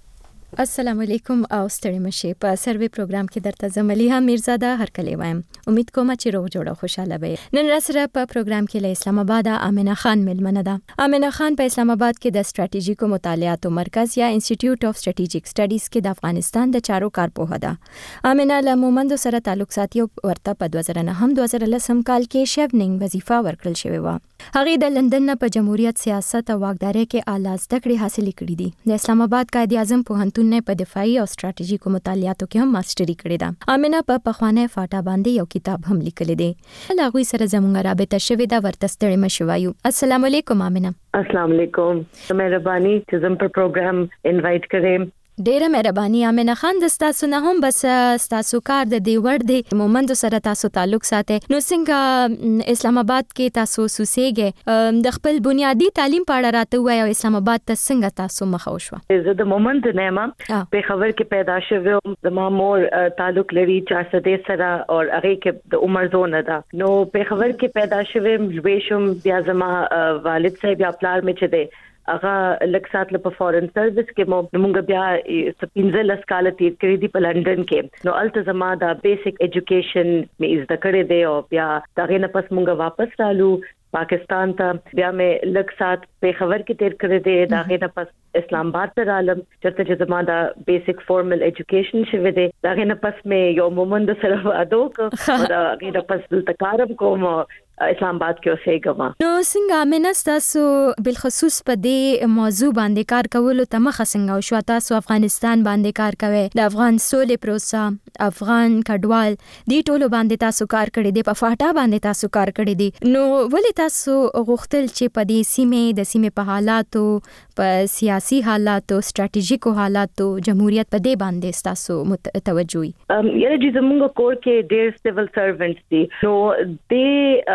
السلام علیکم او ستړي مشه. په سروي پروګرام کې درته زملیها میرزاده هرکلی وایم. امید کوم چې روغ جوړ او خوشاله به. نن راسره په پروګرام کې له اسلام آباد امینه خان ملمنه ده. امینه خان په اسلام آباد کې د استراتیژیکو مطالعاتو مرکز یا انسټیټیوټ اف سټریټیجیک سټډیز کې د افغانستان د چارو کارپوهه ده. امینه له مومندو سره تعلق ساتي او ورته په دوه زره نه هم دوه زره لسم کال کې شیفنینګ وظیفه ورکړل شوې و. هغه د لندن په جمهوریت سیاست او واکدارۍ کې اعلی زده کړې حاصلې کړې دي. د اسلام آباد قائد اعظم پوهنتون نه په دفاعي او ستراتیژیکو مطالعاتو کې هم ماستری کړې ده. امینه په پخوانه فاټا باندې یو کتاب هم لیکل دي. هغه سره زموږ رابطه شوې ده. ورته ستړي مشوایو. السلام علیکم امینه. السلام علیکم. مهرباني چې زم په پروګرام انوایټ کړم. ډیره مهرباني امینه خان. د تاسو نه هم بس تاسو کار د دی ور دی مومند سره تاسو تعلق ساتي. نو څنګه اسلام آباد کې تاسو سوسېږئ د خپل بنیادی تعلیم په اړه راته وایي او اسلام آباد ته څنګه تاسو مخ او شو؟ زه د مومند نه ما په خبر کې پیدا شوم. د ما مور تعلق لري چا سره سره او هغه کې د عمر زونه ده. نو په خبر کې پیدا شوم لويشم بیا زما والد صاحب یا پلار مې چي دي هغه لک سات له فورن سرویس کې مو موږ بیا سپینځل اسکاله تیر کړی دی په لندن کې. نو التزما دا بیسیک ایجوکیشن مې زده کړې دی او بیا دغه نه پس موږ واپس رالو پاکستان ته. بیا مې لک سات په خبر کې تیر کړی دی. دغه نه پس اسلام آباد ته رالم چرته چې زما دا بیسیک فارمل ایجوکیشن شوه دی. دغه نه پس مې یو مومند سره واده وکړ او دغه نه پس دلته کارم کوم اسلام آباد کې اوسېږم. نو څنګه امینه تاسو بل خصوص په دې موضوع باندې کار کولو ته مخه څنګه شو؟ تاسو افغانستان باندې کار کوئ، د افغان سولې پروسه، افغان کډوال دې ټولو باندې تاسو کار کړی دی، په فاټا باندې تاسو کار کړی دی. نو ولې تاسو غوښتل چې په دې سیمه د سیمه په حالاتو، په سیاسي حالاتو، ستراتیژیکو حالاتو، جمهوریت په دې باندې تاسو توجه وي؟ ام یره چې زموږ کور کې ډېر سیول سروینټس دي. نو دې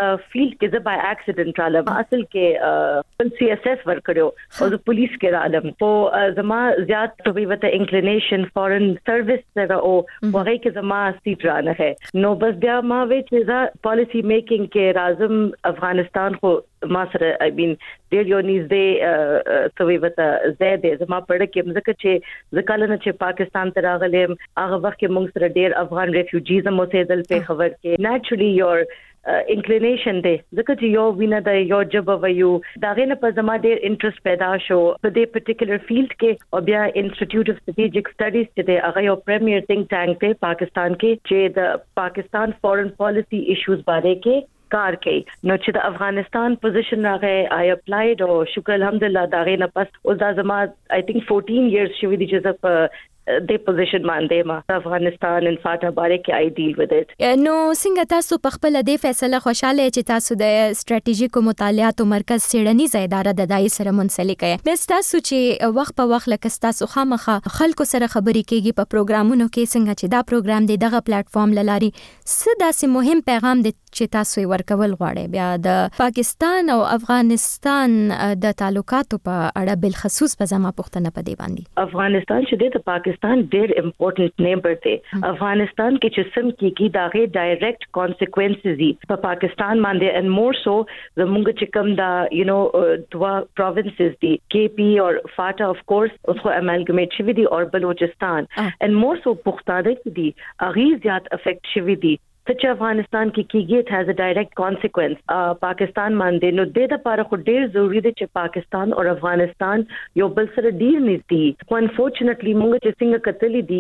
فیلډ کې زه بای اکسیډنټ رالم اصل کې پن سی اس اس ور کړو او زه پولیس کې رالم په زما زیات توي وته انکلینیشن فورن سرویس سره او هغه کې زما سیټ رانه ہے نو بس بیا ما وې چې دا پالیسی میکینګ کې راځم افغانستان خو ما سره آی مین ډیر یو نږدې توي وته زیاده زما پړ کې مزه چې ځکه نه چې پاکستان ته راغلم هغه وخت کې موږ سره ډیر افغان ریفیوجیز هم اوسېدل په خبر کې نېچرلی یور انکلینیشن دی ځکه چې یو وینه د یو جبه ویو دا غنه په زما ډیر انټرست پیدا شو په دې پرټیکولر فیلډ کې او بیا انسټیټیوټ اف سټریټیجک سټډیز چې هغه یو پریمیر تھنک ټانک دی پاکستان کې چې د پاکستان فورن پالیسی ایشوز باندې کې کار کوي نو چې د افغانستان پوزیشن راغی آی اپلایډ او شکر الحمدلله دا غنه پس اوس دا زما آی تھنک فورټین ایئرز شوی دي چې په د پوزیشن باندې ما افغانستان ان فاټا باندې کې آی ډیل وذ اټ نو څنګه تاسو په خپل د فیصله خوشاله چې تاسو د سټریټیژیکو مطالعاتو مرکز سیړنیزه اداره د دای سره منسلک یې بس تاسو چې وخت په وخت لکه تاسو خامخه خلکو سره خبرې کیږي په پروګرامونو کې څنګه چې دا پروګرام دی دغه پلیټ فارم لاري څه داسې مهم پیغام دی چې تاسو ورکول غواړئ بیا د پاکستان او افغانستان د تعلقاتو په اړه بل خصوص په زما پوښتنه پدې باندې افغانستان چې د پاکستان ډېر امپورټنٹ نیبر دی افغانستان کې چې سم کېږي دا غي ډایرکټ کانسیکوینسز دي په پاکستان باندې ان مور سو زموږ چې کوم دا یو نو دوا پروینسز دي کې پی او فاټا اف کورس اوس خو امالګمیټ شوی دي او بلوچستان ان مور سو پختاده دي اغي زیات افیکټ شوی دي چې افغانستان کې کېږي it has a direct consequence پاکستان باندې نو د لپاره خو ډېر ضروری دی چې پاکستان او افغانستان یو بل سره ډیر نږدې خو انفورچونټلی موږ چې څنګه کتلې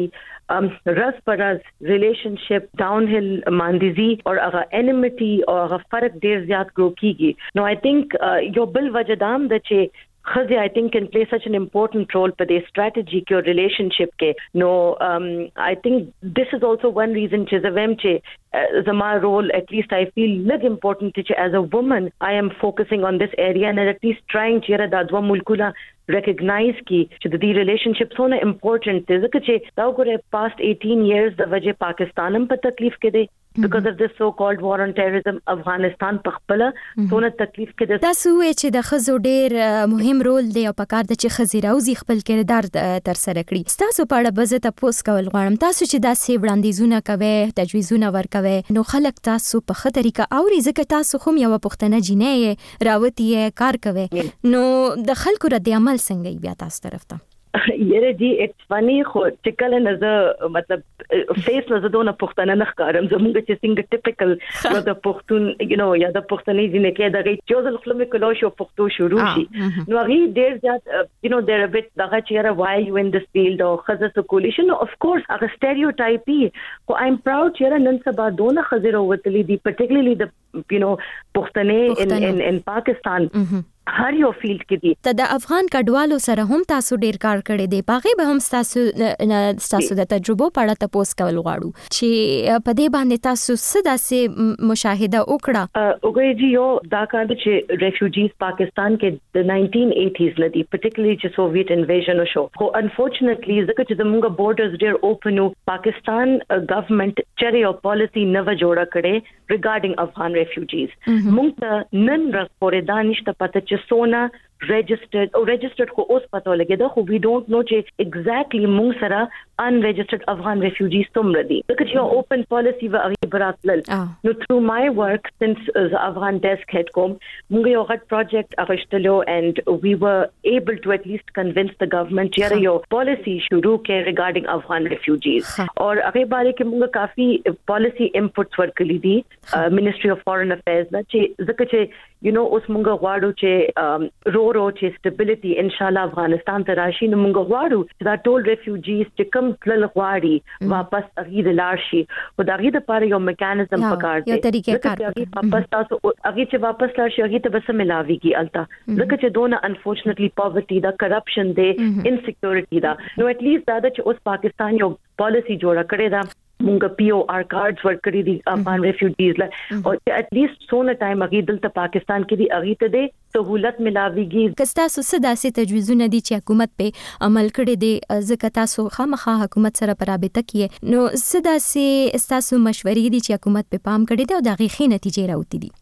دي رس پر رس ریلیشنشپ ډاون هیل ماندزي او هغه انیمیټي او هغه فرق ډیر زیات ګرو کیږي نو آی تھنک یو بل وجدام د چې خزي I think can play such an important role for their strategy or relationship ke no um I think this is also one reason che zavem che as my role at least I feel lig important che as a woman I am focusing on this area and at least trying che ra dadwa mulkula recognize ki che the relationship so important is che da gore past eighteen years the wajah Pakistan am pa taklif ke de because of this so called war on terrorism Afghanistan پخپله څونه تکلیف کې ده تاسو چې د خزو ډیر مهم رول دی او پکار د چې خزیراوزی خپل کردار تر سره کړی تاسو په اړه بزه تاسو کول غواړم تاسو چې دا سی وړاندیزونه کوي تجویزونه ورکوي نو خلک تاسو په خه طریقه اوري ځکه تاسو خو یو پښتنه جنې راوتی کار کوي نو د خلکو رد عمل څنګه بیا تاسو طرف ته یره دی اټس فنی خو چې کله نه زه مطلب فیس نه زدونه پښتنه نه ښکارم زموږ چې څنګه ټیپیکل نو د پښتون یو نو یا د پښتني ځینې کې دغه چې ځل خپل کلو شو پښتو شروع شي نو هغه ډیر زیات یو نو دیر ا بیت دغه چې را وای یو ان دس فیلډ او خزه سو کولیشن اف کورس هغه سټیریوټایپي خو ایم پراود چې نن سبا دونه خزه وروتلې دي پرټیکولرلی د یو نو پښتنې ان ان ان پاکستان هر یو فیلډ کې دي ته د افغان کډوالو سره هم تاسو ډیر کار کړی دی پاغه به هم تاسو تاسو د تجربه په اړه تاسو کول غواړو چې په دې باندې تاسو څه داسې مشاهده وکړه اوګوي جی یو دا کار چې ریفیوجیز پاکستان کې د نائنټین ایټیز لدی پرټیکولرلی چې سوویت انویژن شو خو انفورچونټلی ځکه چې زموږ بورډرز ډیر اوپن او پاکستان ګورنمنت چری او پالیسی نه و جوړه کړي ریګارډینګ افغان ریفیوجیز موږ ته نن ورځ پورې دانشته پته سونا registered او registered کو اوس پته لګیدا خو we don't know چې exactly موږ سره unregistered افغان refugees تمره دي because your open policy و هغه براتل نو through my work since uh, افغان desk head کوم موږ یو غټ project اغشتلو and we were able to at least convince the government چې یو policy شروع کړي regarding افغان refugees اور هغه باره کې موږ کافي policy inputs ورکړي دي ministry of foreign affairs دا چې ځکه چې you know اوس موږ غواړو چې رو رو چې stability ان شاء الله افغانستان ته راشي نو موږ غواړو چې دا ټول ریفیوجیز چې کوم تل غواړي واپس اغه لار شي او دا غي د پاره یو میکانیزم پکار دی یو طریقې کار واپس تاسو اغه چې واپس لار شي اغه ته بس ملاويږي التا ځکه چې دونه انفورچونټلی پاورټي دا کرپشن دی انسیکیورټي دا نو اټ لیست دا چې اوس پاکستان یو پالیسی جوړه کړې ده مونږ پی او آر کارډز ورکړي دي افغان ریفیوجیز له او اټ لیست سونه ټایم اغه دلته پاکستان کې دي اغه ته دي سہولت ملاويږي کستا سو سداسي تجویزونه دي چې حکومت په عمل کړي دي ځکه تاسو خامخا حکومت سره پرابطه کیه نو سداسي تاسو مشورې دي چې حکومت په پام کړي دي او د غیخي نتیجې راوتی دي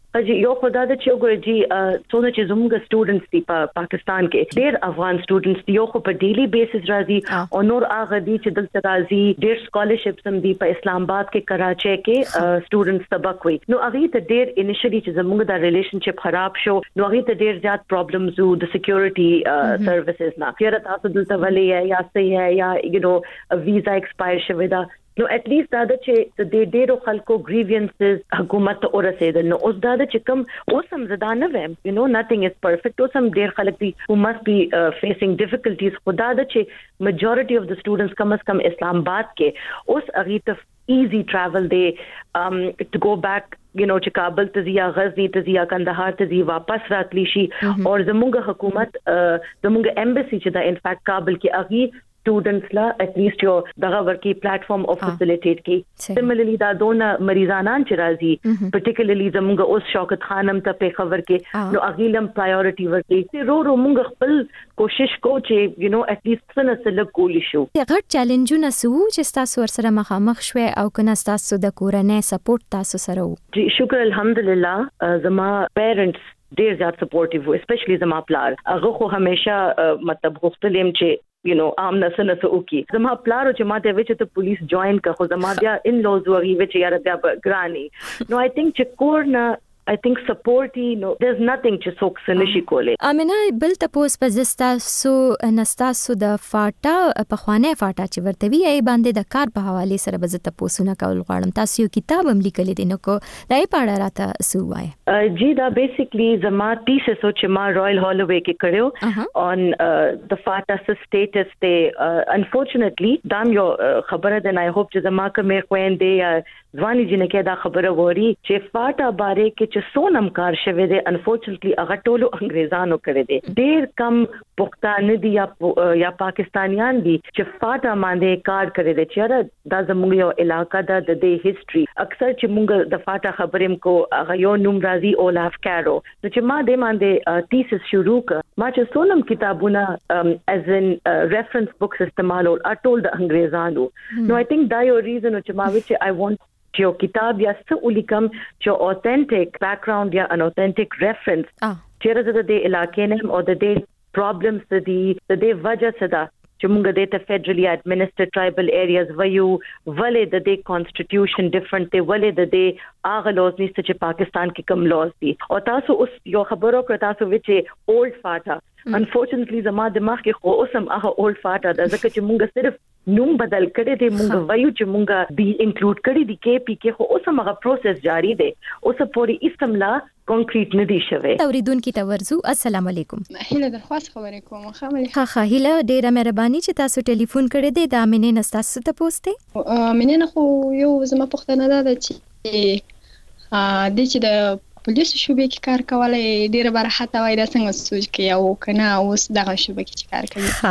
اجي یو خدا د چې وګورئ جی څونه چې زموږ سټوډنټس دي په پاکستان کې ډېر افغان سټوډنټس دي یو خو په ډیلی بیسس راځي او نور هغه دي چې دلته راځي ډېر سکالرشپس هم دي په اسلام آباد کې کراچي کې سټوډنټس سبق وي نو هغه ته ډېر انیشلی چې زموږ د ریلیشنشپ خراب شو نو هغه ته ډېر زیات پرابلمز وو د سکیورټي سروسز نه چیرې تاسو دلته ولې یا څه ہے یا یو نو ویزا ایکسپایر شوی دا نو at least دا چې د ډېرو خلکو grievances حکومت ته ورسېدل نو اوس دا چې کوم اوس هم زدا نه ویم you know nothing is perfect اوس هم ډېر خلک دي who must be uh, facing difficulties خدا دا چې majority of the students کم از کم اسلام آباد کې اوس هغه ته easy travel دی um, to go back you know چې کابل ته ځي غزنی ته ځي کندهار ته ځي واپس راتلی شي او زموږ حکومت زموږ ایمبسی چې دا ان فیکٹ کابل کې هغه students لا at least یو دغه ورکی پلیټفارم او فیسیلیټیټ کی سیملرلی دا دونه مریضانان چې راځي پرټیکولرلی زموږ اوس شوکت خانم ته په خبر کې نو اغیلم پرایورټي ورکی رو رو موږ خپل کوشش کو چې یو نو at least څنګه سره کولی شو غټ چیلنجونه سو چې تاسو ور سره مخامخ شوي او کنه تاسو د کورنۍ سپورټ تاسو سره وو جی شکر الحمدلله زما پیرنټس ډیر زیات سپورټیو اسپیشلی زما پلار هغه خو همیشه مطلب غوښتلم چې you know عام نسنه سوکی زما پلارو چې ماته وچ ته پولیس جوائن کا خو زما بیا ان لوز وغي وچ یاره بیا ګرانی نو آی تھنک چې کورنا I think supporty no there's nothing چې څوک سنشي کوله امینه بل تاسو په زستا سو نستاسو د فاټا په خوانه فاټا چې ورته وی ای باندې د کار په حواله سره به تاسو نه کول غواړم تاسو یو کتاب هم لیکلی دی نو کو دای پاړه راته سو وای جی دا بیسیکلی زما تیسه سو چې ما رویل هالووی کې کړو on the فاټا سټیټس ته unfortunately دام یو خبره ده نه هوپ چې زما کومه خويندې ځواني جنکه دا خبره ووري چې فاټا باره کې چې سونم کار شوه دي انفورچونټلی هغه ټولو انګريزانو کړی دي ډېر کم پښتانه دي یا یا پاکستانیان دي چې فاټا باندې کار کړی دي چې دا زموږ یو علاقہ د د هیستوري اکثر چې موږ د فاټا خبرېم کو هغه یو نوم راځي اولاف کارو چې ما د باندې تیسس شروع ک ما چې سونم کتابونه as in reference books استعمالول اټول د انګريزانو نو I think دا یو ریزن چې ما وچ I want یو کتاب یا څه ولیکم چې اوثنټیک بیک ګراوند یا ان اوثنټیک ریفرنس چیرې د دې علاقې نه او د دې پرابلمز د دې د دې وجہ څه ده چې موږ د ته فیډرلی ایڈمنسټرډ ټرایبل ایریاز ویو ولې د دې کانسټیټیوشن ډیفرنٹ دی ولې د دې اغه لوز نشته چې پاکستان کې کم لوز دي او تاسو اوس یو خبرو کړ تاسو وچې اولډ فاټا انفورچونټلی زما دماغ کې خو اوسم هغه اولډ فاټا د ځکه چې موږ صرف نوم بدل کړی دی موږ وایو چې موږ دی انکلود کړی دی کې پی کې خو اوسم هغه پروسس جاری دی اوس پورې استملا کانکریټ نه دی شوی اوریدونکو ته ورزو السلام علیکم هله درخواست خبرې کوم خامل ها ها هله ډیره مهرباني چې تاسو ټلیفون کړی دی دا مینه نستاسو ته پوسټه مینه خو یو زما پښتنه ده چې ا د چې د پولیس شوبې کې کار کولای ډیره برحته وای دا څنګه سوچ کې او کنه اوس دغه شوبې کې کار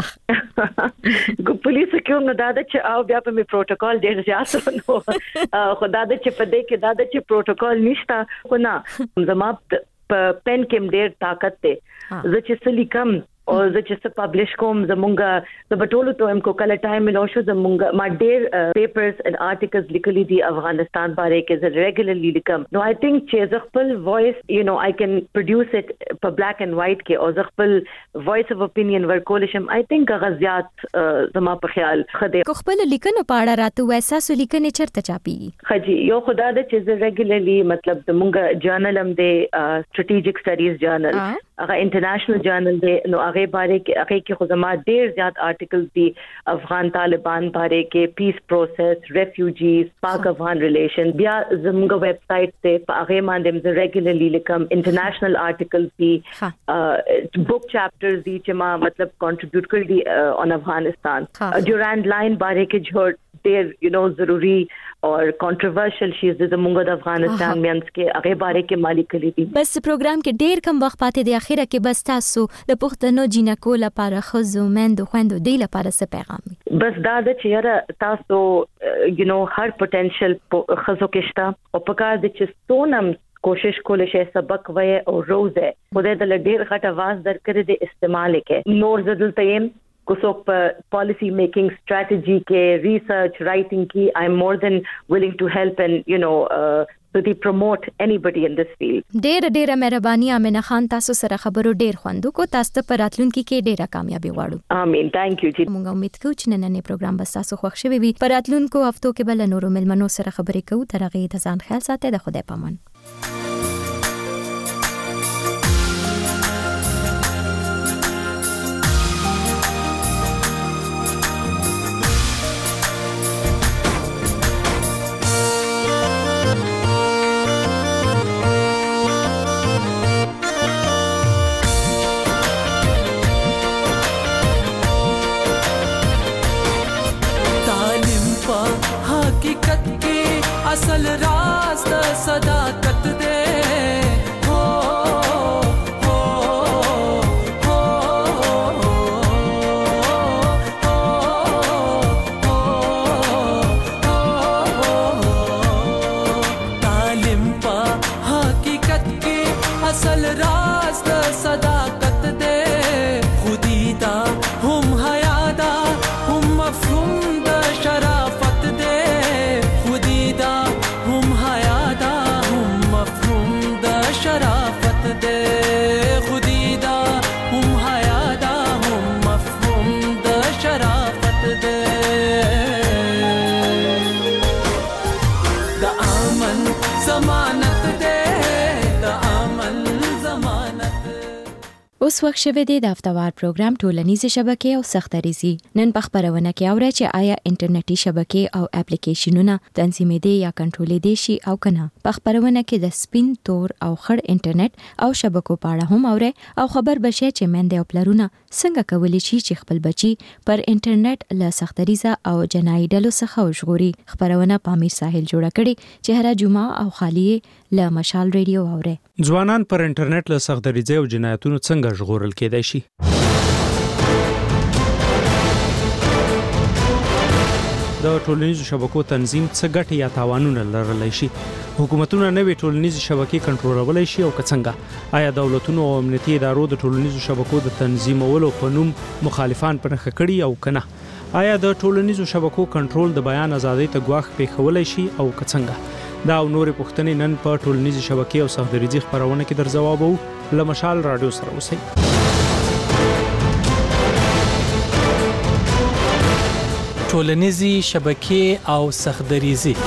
کوي ګو پولیس کې نو دا چې او بیا په می پروتوکول ډیر زیات نو خدای دې چې په دې کې دا چې پروتوکول نشته خو نه زما په پن کې ډیر طاقت ده زه چې سلیکم او زه چې څه پبلش کوم زمونږ د بټولو ته هم کو کله ټایم ملو شو زمونږ ما ډیر پیپرز اند آرټیکلز لیکلي دي افغانستان باره کې زه ریګولرلی لیکم نو آی تھنک چې زه خپل وایس یو نو آی کین پروډوس اټ په بلیک اینڈ وایټ کې او زه خپل وایس اف اپینین ورکول شم آی تھنک غزيات زما په خیال خده کو خپل لیکنو پاړه راته وایساسو لیکنې چرته چاپیږي خجی یو خدا د چې زه ریګولرلی مطلب زمونږ جرنل هم دی سټریټیجیک سټډیز جرنل هغه انټرنیشنل جرنل دی نو هغه باره کې هغه کې خو زما ډیر زیات آرټیکلز دي افغان طالبان باره کې پیس پروسس ریفیوجیز پاک افغان ریلیشن بیا زموږ ویب سټ ته په هغه باندې زه ریګولرلی لیکم انټرنیشنل آرټیکلز دي بوک چپټرز دي چې ما مطلب کنټریبیوټ کړی دي اون افغانستان ډیورانډ لاین باره کې جوړ ډیر یو نو ضروری اور کنټروورشل شیز د زموږ د افغانستان مینس کې هغه باره کې مالی کلی دي بس پروګرام کې ډیر کم وخت پاتې دی اخیره کې بس تاسو د پښتنو جنکو لپاره خزو مندو خويندو دی لپاره څه پیغام بس دا د چیرې تاسو یو نو هر پوتنشل خزو کې شته او پکار د چې سونم کوشش کولای شي سبق وای او روزه خدای د ډیر غټ आवाज درکړي د استعمال کې نور زدل تیم کوڅوک په پالیسی میکنګ سټریټجی کې ریسرچ رائټینګ کې آی ایم مور دین ویلینګ ټو هیلپ اینڈ یو نو so they promote anybody in this field. ډېر ډېر مهرباني امنه خان تاسو سره خبرو ډېر خوندو کو تاسو ته پراتلونکو کې ډېره کامیابی غواړو. امين. ثانک یو جی. موږ امید کوو چې نننې پروګرام به تاسو خوښ شوي وي. پراتلونکو هفتو کې بل نورو ملمنو سره خبرې کوو. تر هغه ته ځان خیال ساتئ. د خدای پامان. असल राज द सदाकत दे हो हो हो तालिम पा हकीकत के असल राज द सदाकत दे खुदीदा हम हयादा हम मफहूम द शराफत दे खुदीदा हम हयादा हम मफहूम द शराफत दे खुदीदा हम हयादा हम मफहूम द शराफत दे द अमन जमानत दे द अमन जमानत. اوس وخت شوه دی د هفتوار پروګرام ټولنیزې شبکې او سختریزي. نن په خبرونه کې اورئ چې آیا انټرنیټي شبکې او اپلیکیشنونه تنظیمېدي یا کنټرولېدي شي او کنه. په خبرونه کې د سپین تور او خړ انټرنیټ او شبکو په اړه هم اورئ او خبر بشئ چې میندې او پلرونه څنګه کولی شي چې خپل بچي پر انټرنیټ له سختریزه او جنایي ډلو څخه وژغوري. خبرونه پامیر ساحل جوړه کړي چې هر جمعه او خالیه له مشال ریډیو اورئ. ځوانان پر انټرنیټ له سختریزه او جنایتونو څنګه ژغورل کېدای شي؟ د ټولنیزو شبکو تنظیم څه ګټې یا تاوانونه لرلی شي؟ حکومتونه نوې ټولنیزې شبکې کنټرولولی شي او که څنګه؟ آیا دولتونو او امنیتي ادارو د ټولنیزو شبکو د تنظیمولو په نوم مخالفان په نښه کړي او که نه؟ آیا د ټولنیزو شبکو کنټرول د بیان ازادۍ ته ګواښ پېښولی شي او که څنګه؟ دا او نورې پوښتنې نن په ټولنیزې شبکې او سختدریزي خپرونه کې در ځوابوو. له مشال راډیو سره اوسئ. ټولنیزې شبکې او سختدریزي.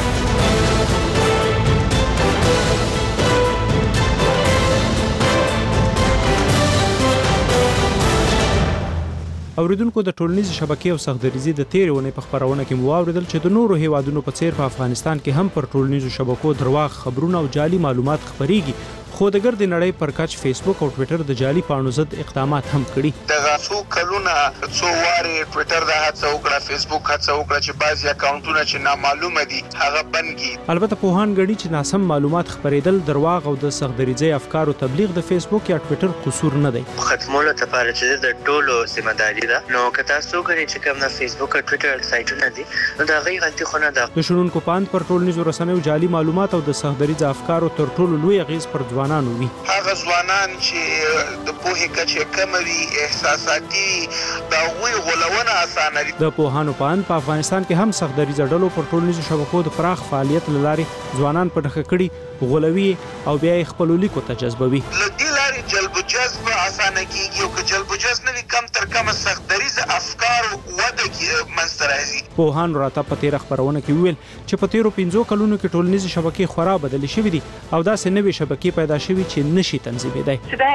اوریدونکو د ټولنیزې شبکې او سختدریزي د تیرې ونې په خبرونه کې مو واوریدل چې د نورو هیوادونو په څیر په افغانستان کې هم پر ټولنیزو شبکو درواغ خبرونه او جعلي معلومات خپريږي. خو د ګرد نړۍ پر کچ فیسبوک او ټوئیټر د جعلي پاڼو ضد اقدامات هم کړي. دغه څو کلونه څو واره ټوئیټر د هڅه وکړه، فیسبوک هڅه وکړه چې بعضي اکاونټونه چې نامعلومه دي هغه بند کړي. البته پوهان غړي چې ناسم معلومات خپرېدل درواغ او د سختدریزي افکارو تبلیغ د فیسبوک یا ټوئیټر قصور نه دی. ختمولو لپاره چې د ټولو ذمہ داری ده، نو که تاسو غواړئ چې کوم د فیسبوک او ټوئیټر سایټونه دي نو دا غي غلطي خونه ده. د شنونکو پاند پر ټولنیزو رسنیو جعلي معلومات او د سختدریزي افکارو تر ټولو لوی غیز پر ځوانانو وي. هغه ځوانان چې د پوهې کچه کم وي، احساساتي دا غوي غولونه اسانه دي. د پوهانو پاند په افغانستان کې هم سختدریزي ډلو پر ټولنیزو شبکو د پراخ فعالیت لارې ځوانان په ډخه کړي، غولوي او بیا یې خپل لیکو ته جذبوي. لدی لاري جلب جذب اسانه کیږي او که جلب جذب نه کم تر کم سختدریزي افکار وده کی منځ راځي. پوهانو راته په تیر خبرونه کې ویل چې په تیرو پنځو کلونو کې ټولنیزي شبکې خورا بدلې شوې دي او داسې نوې شبکې پیدا شوې چې نشي تنظیمېدای.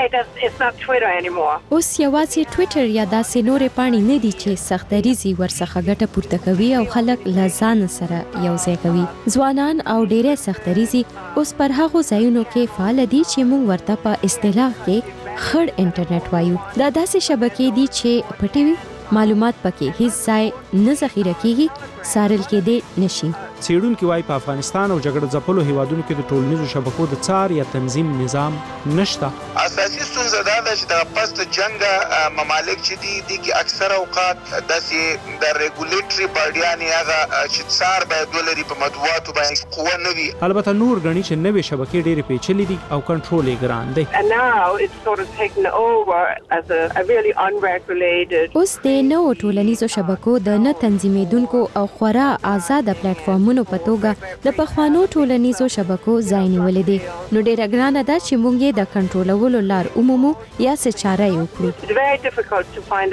اوس یوازې ټوئیټر یا داسې نورې پاڼې نه دي چې سختدریزي ورڅخه ګټه پورته کوي او خلک له ځان سره یو ځای کوي. ځوانان او ډېری سختدریزي اوس پر هغو ځایونو کې فعال دي چې موږ ورته په اصطلاح کې خړ انټرنیټ وایو. دا داسې شبکې دي چې پټې وي، معلومات پکې هیڅ ځای نه ذخیره کیږي، سارل کېدې نشي. څېړونکي وايي په افغانستان او جګړه ځپلو هیوادونو کې د ټولنیزو شبکو د څار یا تنظیم نظام نشته. اساسي ستونزه دا ده چې د پس د جنگ ممالک چې دي د کې اکثر اوقات داسې د ریګولیټري باډیانې هغه چې څار باید ولري په مطبوعاتو باندې قوه نه وي. البته نور غني چې نوې شبکې ډېرې پیچلې دي او کنټرول یې ګران دی. اوس د د نوو ټولنیزو شبکو د نه تنظیمېدونکو او خورا آزاده پلیټفارمونو په توګه د پخوانو ټولنیزو شبکو ځای نیولې دي، نو ډېره ګرانه ده چې موږ یې د کنټرولولو لار ومومو یا څه چاره یې وکړو.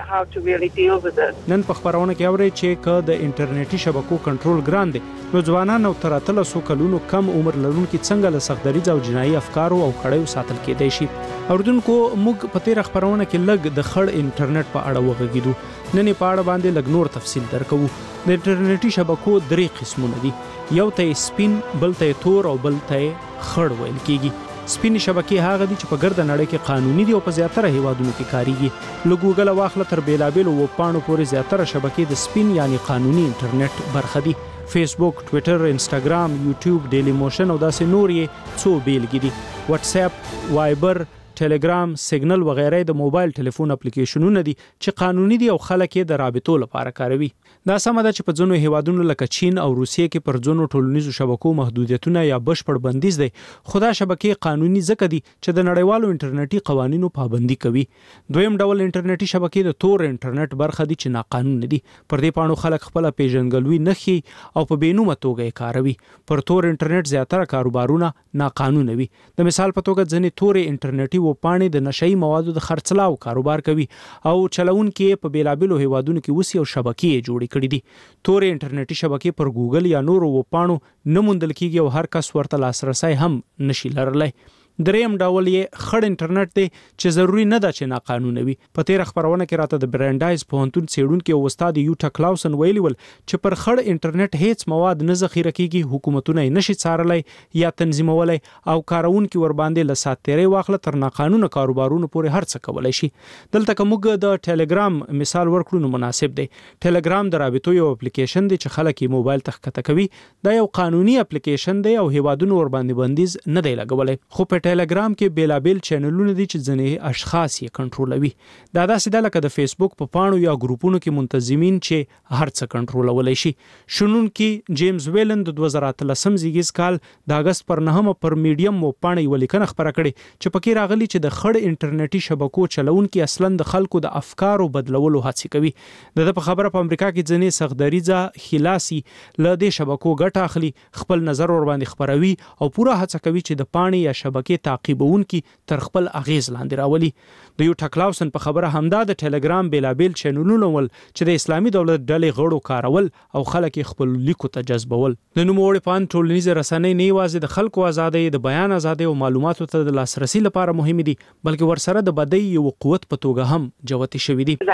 نن په خبرونه کې اوري چې ک د انټرنیټي شبکو کنټرول ګران دي، نو ځوانان او تر اتلسو کلونو کم عمر لرونکي څنګه له سختدریز او جنایي افکارو او کړیو ساتل کېدای شي. اوردونکو موږ په تیر خبرونه کې لګ د خړ انټرنیټ په اړه وغږیدو، نن په اړه باندې لګ نور تفصیل درکو. د انټرنیټي شبکو درې قسمونه دي، یو ته سپین، بل ته تور او بل ته خړ ویل کېږي. سپین شبکې هغه دي چې په ګرد نړۍ کې قانوني دي او په زیاتره هیوادونو کې کاریږي. له ګوګل واخله تر بیلابیلو وپاڼو پورې زیاتره شبکې د سپین یعنی قانوني انټرنیټ برخه دي. فیسبوک، ټویټر، انسټاګرام، یوټیوب، ډیلی موشن او داسې نور یې څو بیلګې دي. واتس اپ، وایبر، ټلګرام، سیګنل وغیرہ د موبایل ټلیفون اپلیکیشنونه دي چې قانوني دي او خلک یې د رابطو لپاره کاروي. دا سمه ده چې په ځینو هیوادونو لکه چین او روسیې کې پر ځینو ټولنیزو شبکو محدودیتونه یا بشپړ بندیز دی، خو دا شبکې قانوني ځکه دي چې د نړیوالو انټرنیټي قوانینو پابندي کوي. دویم ډول انټرنیټي شبکې د تور انټرنیټ برخه دي چې ناقانونه دي. پر دې پاڼو خلک خپل پیژنګلوي نخي او په بینومه توګه یې کاروي. پر تور انټرنیټ زیاتره کاروبارونه ناقانونه وي. د مثال په توګه ځینې تورې انټرنیټي وپاڼې د نشئی موادو د خرڅلاو کاروبار کوي او چلونکي په بیلابیلو هیوادونو کې وسی او شبکې جوړې کړې دي. تورې انټرنیټي شبکې پر ګوګل یا نورو وپاڼو نه موندل کیږي او هر کس ورته لاسرسی هم نشي لرلی. دریم ډول یې خړ انټرنیټ دی چې ضروری نه ده چې ناقانونه وي. په تیر خبرونه کې راته د برانډایز پوهنتون څېړونکي او استاد یوټا کلاوسن ویلي ول چې پر خړ انټرنیټ هیڅ مواد نه ذخیره کیږي، حکومتونه یې نشي څارلی یا تنظیمولی او کارونکي ور باندې له ساتیرۍ واخله تر ناقانونه کاروبارونو پورې هر څه کولی شي. دلته که موږ د ټلګرام مثال ورکړو نو مناسب دی. ټلګرام د رابطو یو اپلیکیشن دی چې خلک یې موبایل ته ښکته کوي. دا یو قانوني اپلیکیشن دی او هیوادونو ور باندې بندیز نه دی لګولی، خو په ټلګرام کې بیلابیل چینلونه دي چې ځینې اشخاص یې کنټرولوي. دا داسې ده لکه د فیسبوک په پاڼو یا ګروپونو کې منتظمین چې هر څه کنټرولولی شي. شنونکي جیمز ویلن د دوه زره اتلسم زیږیز کال د اګست پر نهمه پر میډیم وپاڼه یوه لیکنه خپره کړې چې پکې راغلي چې د خړ انټرنیټي شبکو چلونکي اصلا د خلکو د افکارو بدلولو هڅې کوي. د ده په خبره په امریکا کې ځینې سختدریزه خلاصي له دې شبکو ګټه اخلي، خپل نظر ور باندې خپروي او پوره هڅه کوي چې د پاڼې یا شبکې تعقیبونکي تر خپل اغیز لاندې راولي. د یوټا کلاوسن په خبره همدا د ټلګرام بیلابیل چینلونه ول چې د اسلامي دولت ډلې غړو کارول او خلک خپل لیکو ته جذبول. د نوموړي پان ټولنیز رسنۍ نه یوازې د خلکو ازادۍ، د بیان ازادۍ او معلوماتو ته د لاسرسي لپاره مهمه دي، بلکې ورسره د بدۍ یو قوت په توګه هم جوتې شوې دي.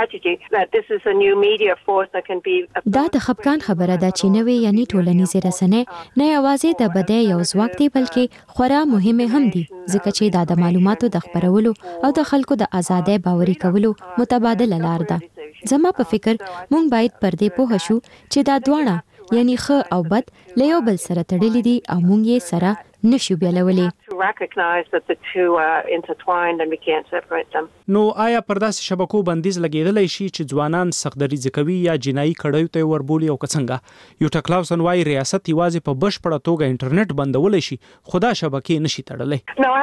دا د خپګان خبره ده چې نوې یعنی ټولنیزې رسنۍ نه یوازې د بدۍ یو ځواک دی بلکې خورا مهمه هم دي، ځکه چې دا د معلوماتو د خپرولو او د خلکو د ازادۍ باوري کولو متبادله لار ده. زما په فکر مونږ باید پر دې پوه شو چې دا دواړه یعنی ښه او بد له یو بل سره تړلي دي او مونږ یې سره نشو بیلولی. نو آیا پر داسې شبکو بندیز لګیدلی شي چې ځوانان سختدریزه کوي یا جنایي کړیو ته وربولي او که څنګه؟ یوټا کلاوسن وایي ریاست یوازې په بشپړه توګه انټرنیټ بندولی شي خو دا شبکې نشي تړلی.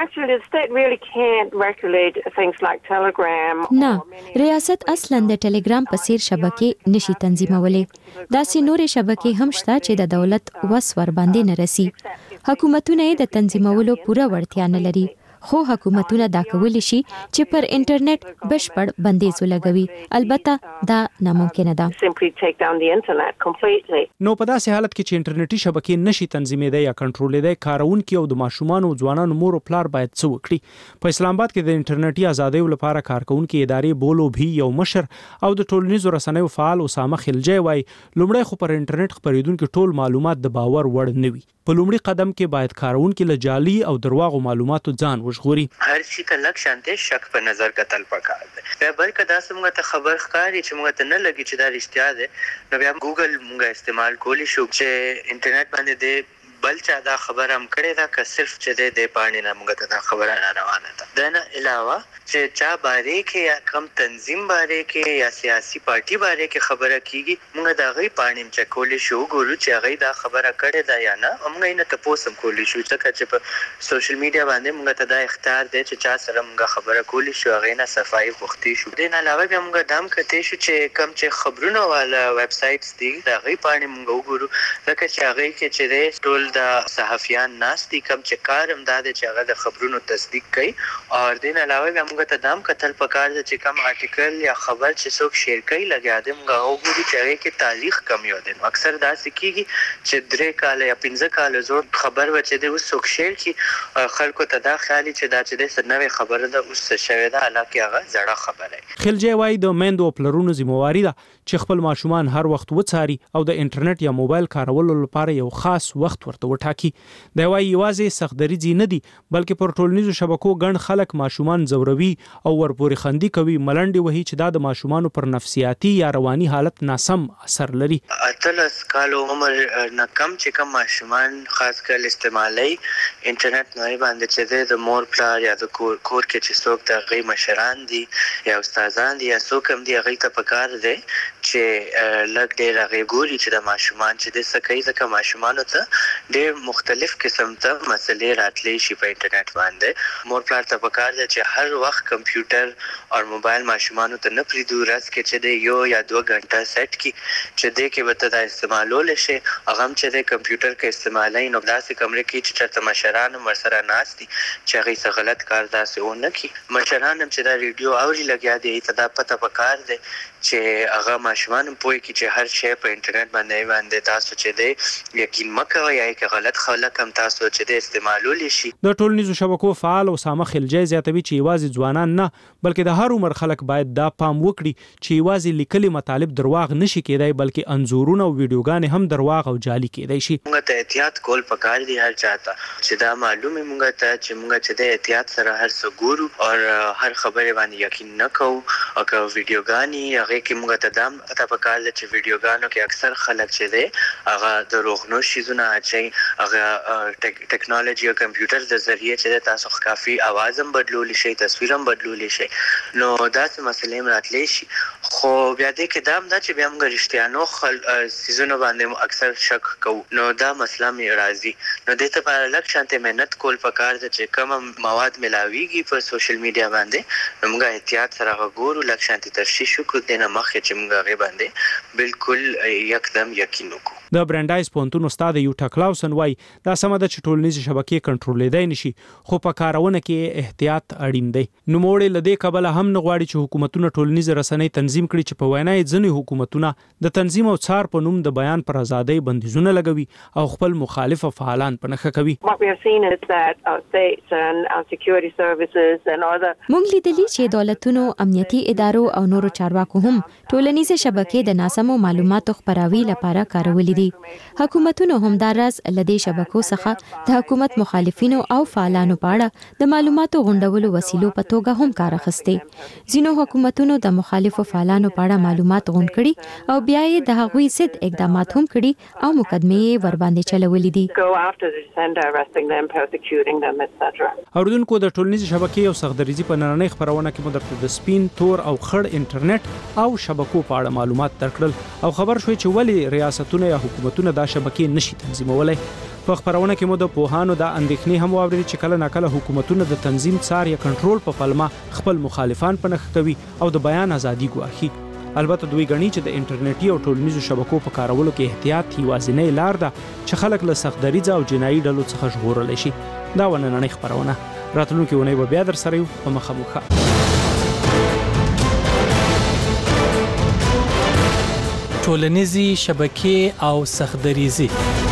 نه، ریاست اصلا د ټلګرام په څیر شبکې نشي تنظیمولی. داسې نورې شبکې هم شته چې د دولت وس ور باندې نه رسي. حکومتونه یې د تنظیمولو پوره وړتیا نه لري، خو حکومتونه دا کولی شي چې پر انټرنیټ بشپړ بندیز ولګوي. البته دا ناممکنه ده. نو په داسې حالت کې چې انټرنیټي شبکې نشي تنظیمېدای یا کنټرولېدای، کاروونکي او د ماشومانو او ځوانانو مور او پلار باید څه وکړي؟ په اسلام آباد کې د انټرنیټي ازادۍ لپاره کارکونکي ادارې بولو بھی یو مشر او د ټولنیزو رسنیو فعال اسامه خلجی وایي لومړی خو پر انټرنیټ خپرېدونکي ټول معلومات د باور وړ نه وي. په لومړي قدم کې باید کارونکي له جعلي او درواغو معلوماتو ځان وژغوري. هر شي ته لږ شانته شک په نظر کتل پکار دی. بیا بلکې دا څنګه ته خبر ښکاري چې موږ ته نه لګي چې دا رښتیا ده، نو بیا ګوګل موږ استعمال کولی شو چې انټرنیټ باندې د بل چا دا خبره هم کړې ده که صرف چې د پاڼې نه موږ ته دا خبره نه روانه ده. د نه علاوه چې چا باره کې یا کم تنظیم باره کې یا سیاسي پارټي باره کې خبره کیږي موږ دا غي پاڼې چې کولې شو ګورو چې هغه دا خبره کړې ده یا نه. موږ یې نه تاسو هم کولې شو چې چې په سوشل میډیا باندې موږ ته دا اختیار دی چې چا سره موږ خبره کولې شو هغه نه صفایي غوښتي شو. د نه علاوه بیا موږ دام کته شو چې کم چې خبرونه والا ویب سایټس دي دا غي پاڼې موږ وګورو لکه چې هغه کې چې ټول د صحافیان ناس دي کم چې کار هم دا چې هغه د خبرونو تصدیق کوي. او د نه علاوه بیا موږ ته دام کتل پکار دي چې کم آرټیکل یا خبر چې څوک شیر کوي لګیا دي موږ وګورو چې هغه کې تاریخ کم یو دي. اکثر دا سکیږي چې درې کال یا پنځه کال زور خبر وچې دی اوس څوک شیر کی خلکو ته دا خیالي چې دا چې د سنوي خبره ده اوس شوی ده حالکه هغه زړه خبره. خلجی وای د میندو پلرونو ذمہواری ده چې خپل ماشومان هر وخت وڅاري او د انټرنیټ یا موبایل کارولو لپاره یو خاص وخت ورته وټاکي. دا وای یوازې سختدریځي نه دي بلکې پر ټولنیزو شبکو ګڼ خلک ماشومان زوروي او ورپوري خندي کوي ملنډي وهي چې دا د ماشومان پر نفسیاتي یا رواني حالت ناسم اثر لري. اتلس کالو عمر نه کم چې کم ماشومان خاص کل استعمالي انټرنیټ نه باندې چې د مور پلار یا د کور کور کې چې څوک د غي مشران دي یا استادان دي یا څوک هم دي هغه ته پکار دي چې لګ ډېر هغه ګوري چې د ماشومان چې د سکه ځکه ماشومان ته ډېر مختلف قسم ته مسلې راتلې شي په انټرنیټ باندې. مور پلار ته پکار دي چې هر وخت کمپیوټر او موبایل ماشومان ته نه پریدو راز کې چې د یو یا دوه غنټه سیټ کی چې د کې وته د استعمالول شي هغه هم چې د کمپیوټر کې استعمالای نو داسې کمرې کې چې چرته مشران ورسره ناس دي چې هغه څه غلط کار داسې ونه کی. مشران هم چې دا ریډیو اوري لګیا دي ته دا پته پکار دي چې هغه ماشومان پوي کی چې هر شی په انټرنیټ باندې باندې تاسو چې دی یقین مکوئ یا کې غلط خلک هم تاسو چې د استعمالول شي. د ټولنیزو شبکو فعال او سامه خلجی زیاتوي چې یوازې ځوانان نه بلکې د هر عمر خلک باید دا پام وکړي چې یوازې لیکلي مطالب درواغ نشي کېدای بلکې انزورونه او ویډیوګانې هم درواغ او جعلي کېدای شي. موږ ته احتیاط کول پکار دي هر چاته چې دا معلومه موږ ته چې موږ چې د احتیاط سره هر څه ګورو او هر خبره باندې یقین نه کوو او که ویډیوګانې هغه کې موږ ته دام ته پکار دي چې ویډیوګانو کې اکثر خلک چې دی هغه د روغنو شیزونه اچي هغه ټیکنالوژي او کمپیوټر د ذریعہ چې تاسو کافي आवाज هم بدلول شي تصویر هم بدلول شي نو دا څه مسلې راتلې شي. خو بیا دې کې دام دا چې بیا موږ رښتیانو خل سيزونه باندې اکثر شک کوو نو دا مسله مې راځي. نو دې ته په لږ شانته مهنت کول پکار دي چې کوم مواد ملاويږي په سوشل میډیا باندې موږ احتیاط سره وګورو لږ شانته تفتیش وکړو دنه مخکې چې موږ غي باندې بالکل یکدم یقین وکړو. د برانډایز پونتون استاد یوټا کلاوسن وای دا سم ده چې ټولنیز شبکې کنټرولېدای نشي خو په کارونه کې احتیاط اړین دی. نو موړې لدې کبل هم نه غواړي چې حکومتونه ټولنیز رسنۍ تنظیم کړي چې په وینای ځنې حکومتونه د تنظیم او څار په نوم د بیان پر ازادۍ بندیزونه لګوي او خپل مخالف فعالان په نخښه کوي. موږ لیدلی چې دولتونو امنیتي ادارو او نورو چارواکو هم ټولنیز شبکې د ناسمو معلوماتو خپراوي لپاره کارولې دي. حکومتونو هم دا راز لدې شبکو څخه د حکومت مخالفینو او فعالانو په اړه د معلوماتو غونډولو وسیلو په توګه هم کار اخیسته. ځینو حکومتونو د مخالفو فعالانو په اړه معلومات غونډ کړي او بیا یې د هغوی ضد اقدامات هم کړي او مقدمې ور باندې چلولې دي. اوردونکو د ټولنیز شبکې او سختدریزي په نړۍ خبرونه کې مدرته د سپین تور او خړ انټرنیټ او شبکو په اړه معلومات درکړل او خبر شوی چې ولی ریاستونه یا حکومتونه دا شبکې نشي تنظیمولای. په خبرونه کې مو د پوهانو د اندېښنې هم واورېدل چې کله ناکله حکومتونه د تنظیم څار یا کنټرول په پلمه خپل مخالفان په نخښه کوي او د بیان ازادي ګواښي. البته دوی غني چې د انټرنیټي او ټولنیزو شبکو په کارولو کې احتیاط یوازینۍ لار ده چې خلک له سختدریځه او جنایي ډلو څخه ژغورل شي. دا ونننۍ خبرونه راتلونکي ونې به بیا در سره یو په مخامخ. ټولنیزي شبکې او سختدریزي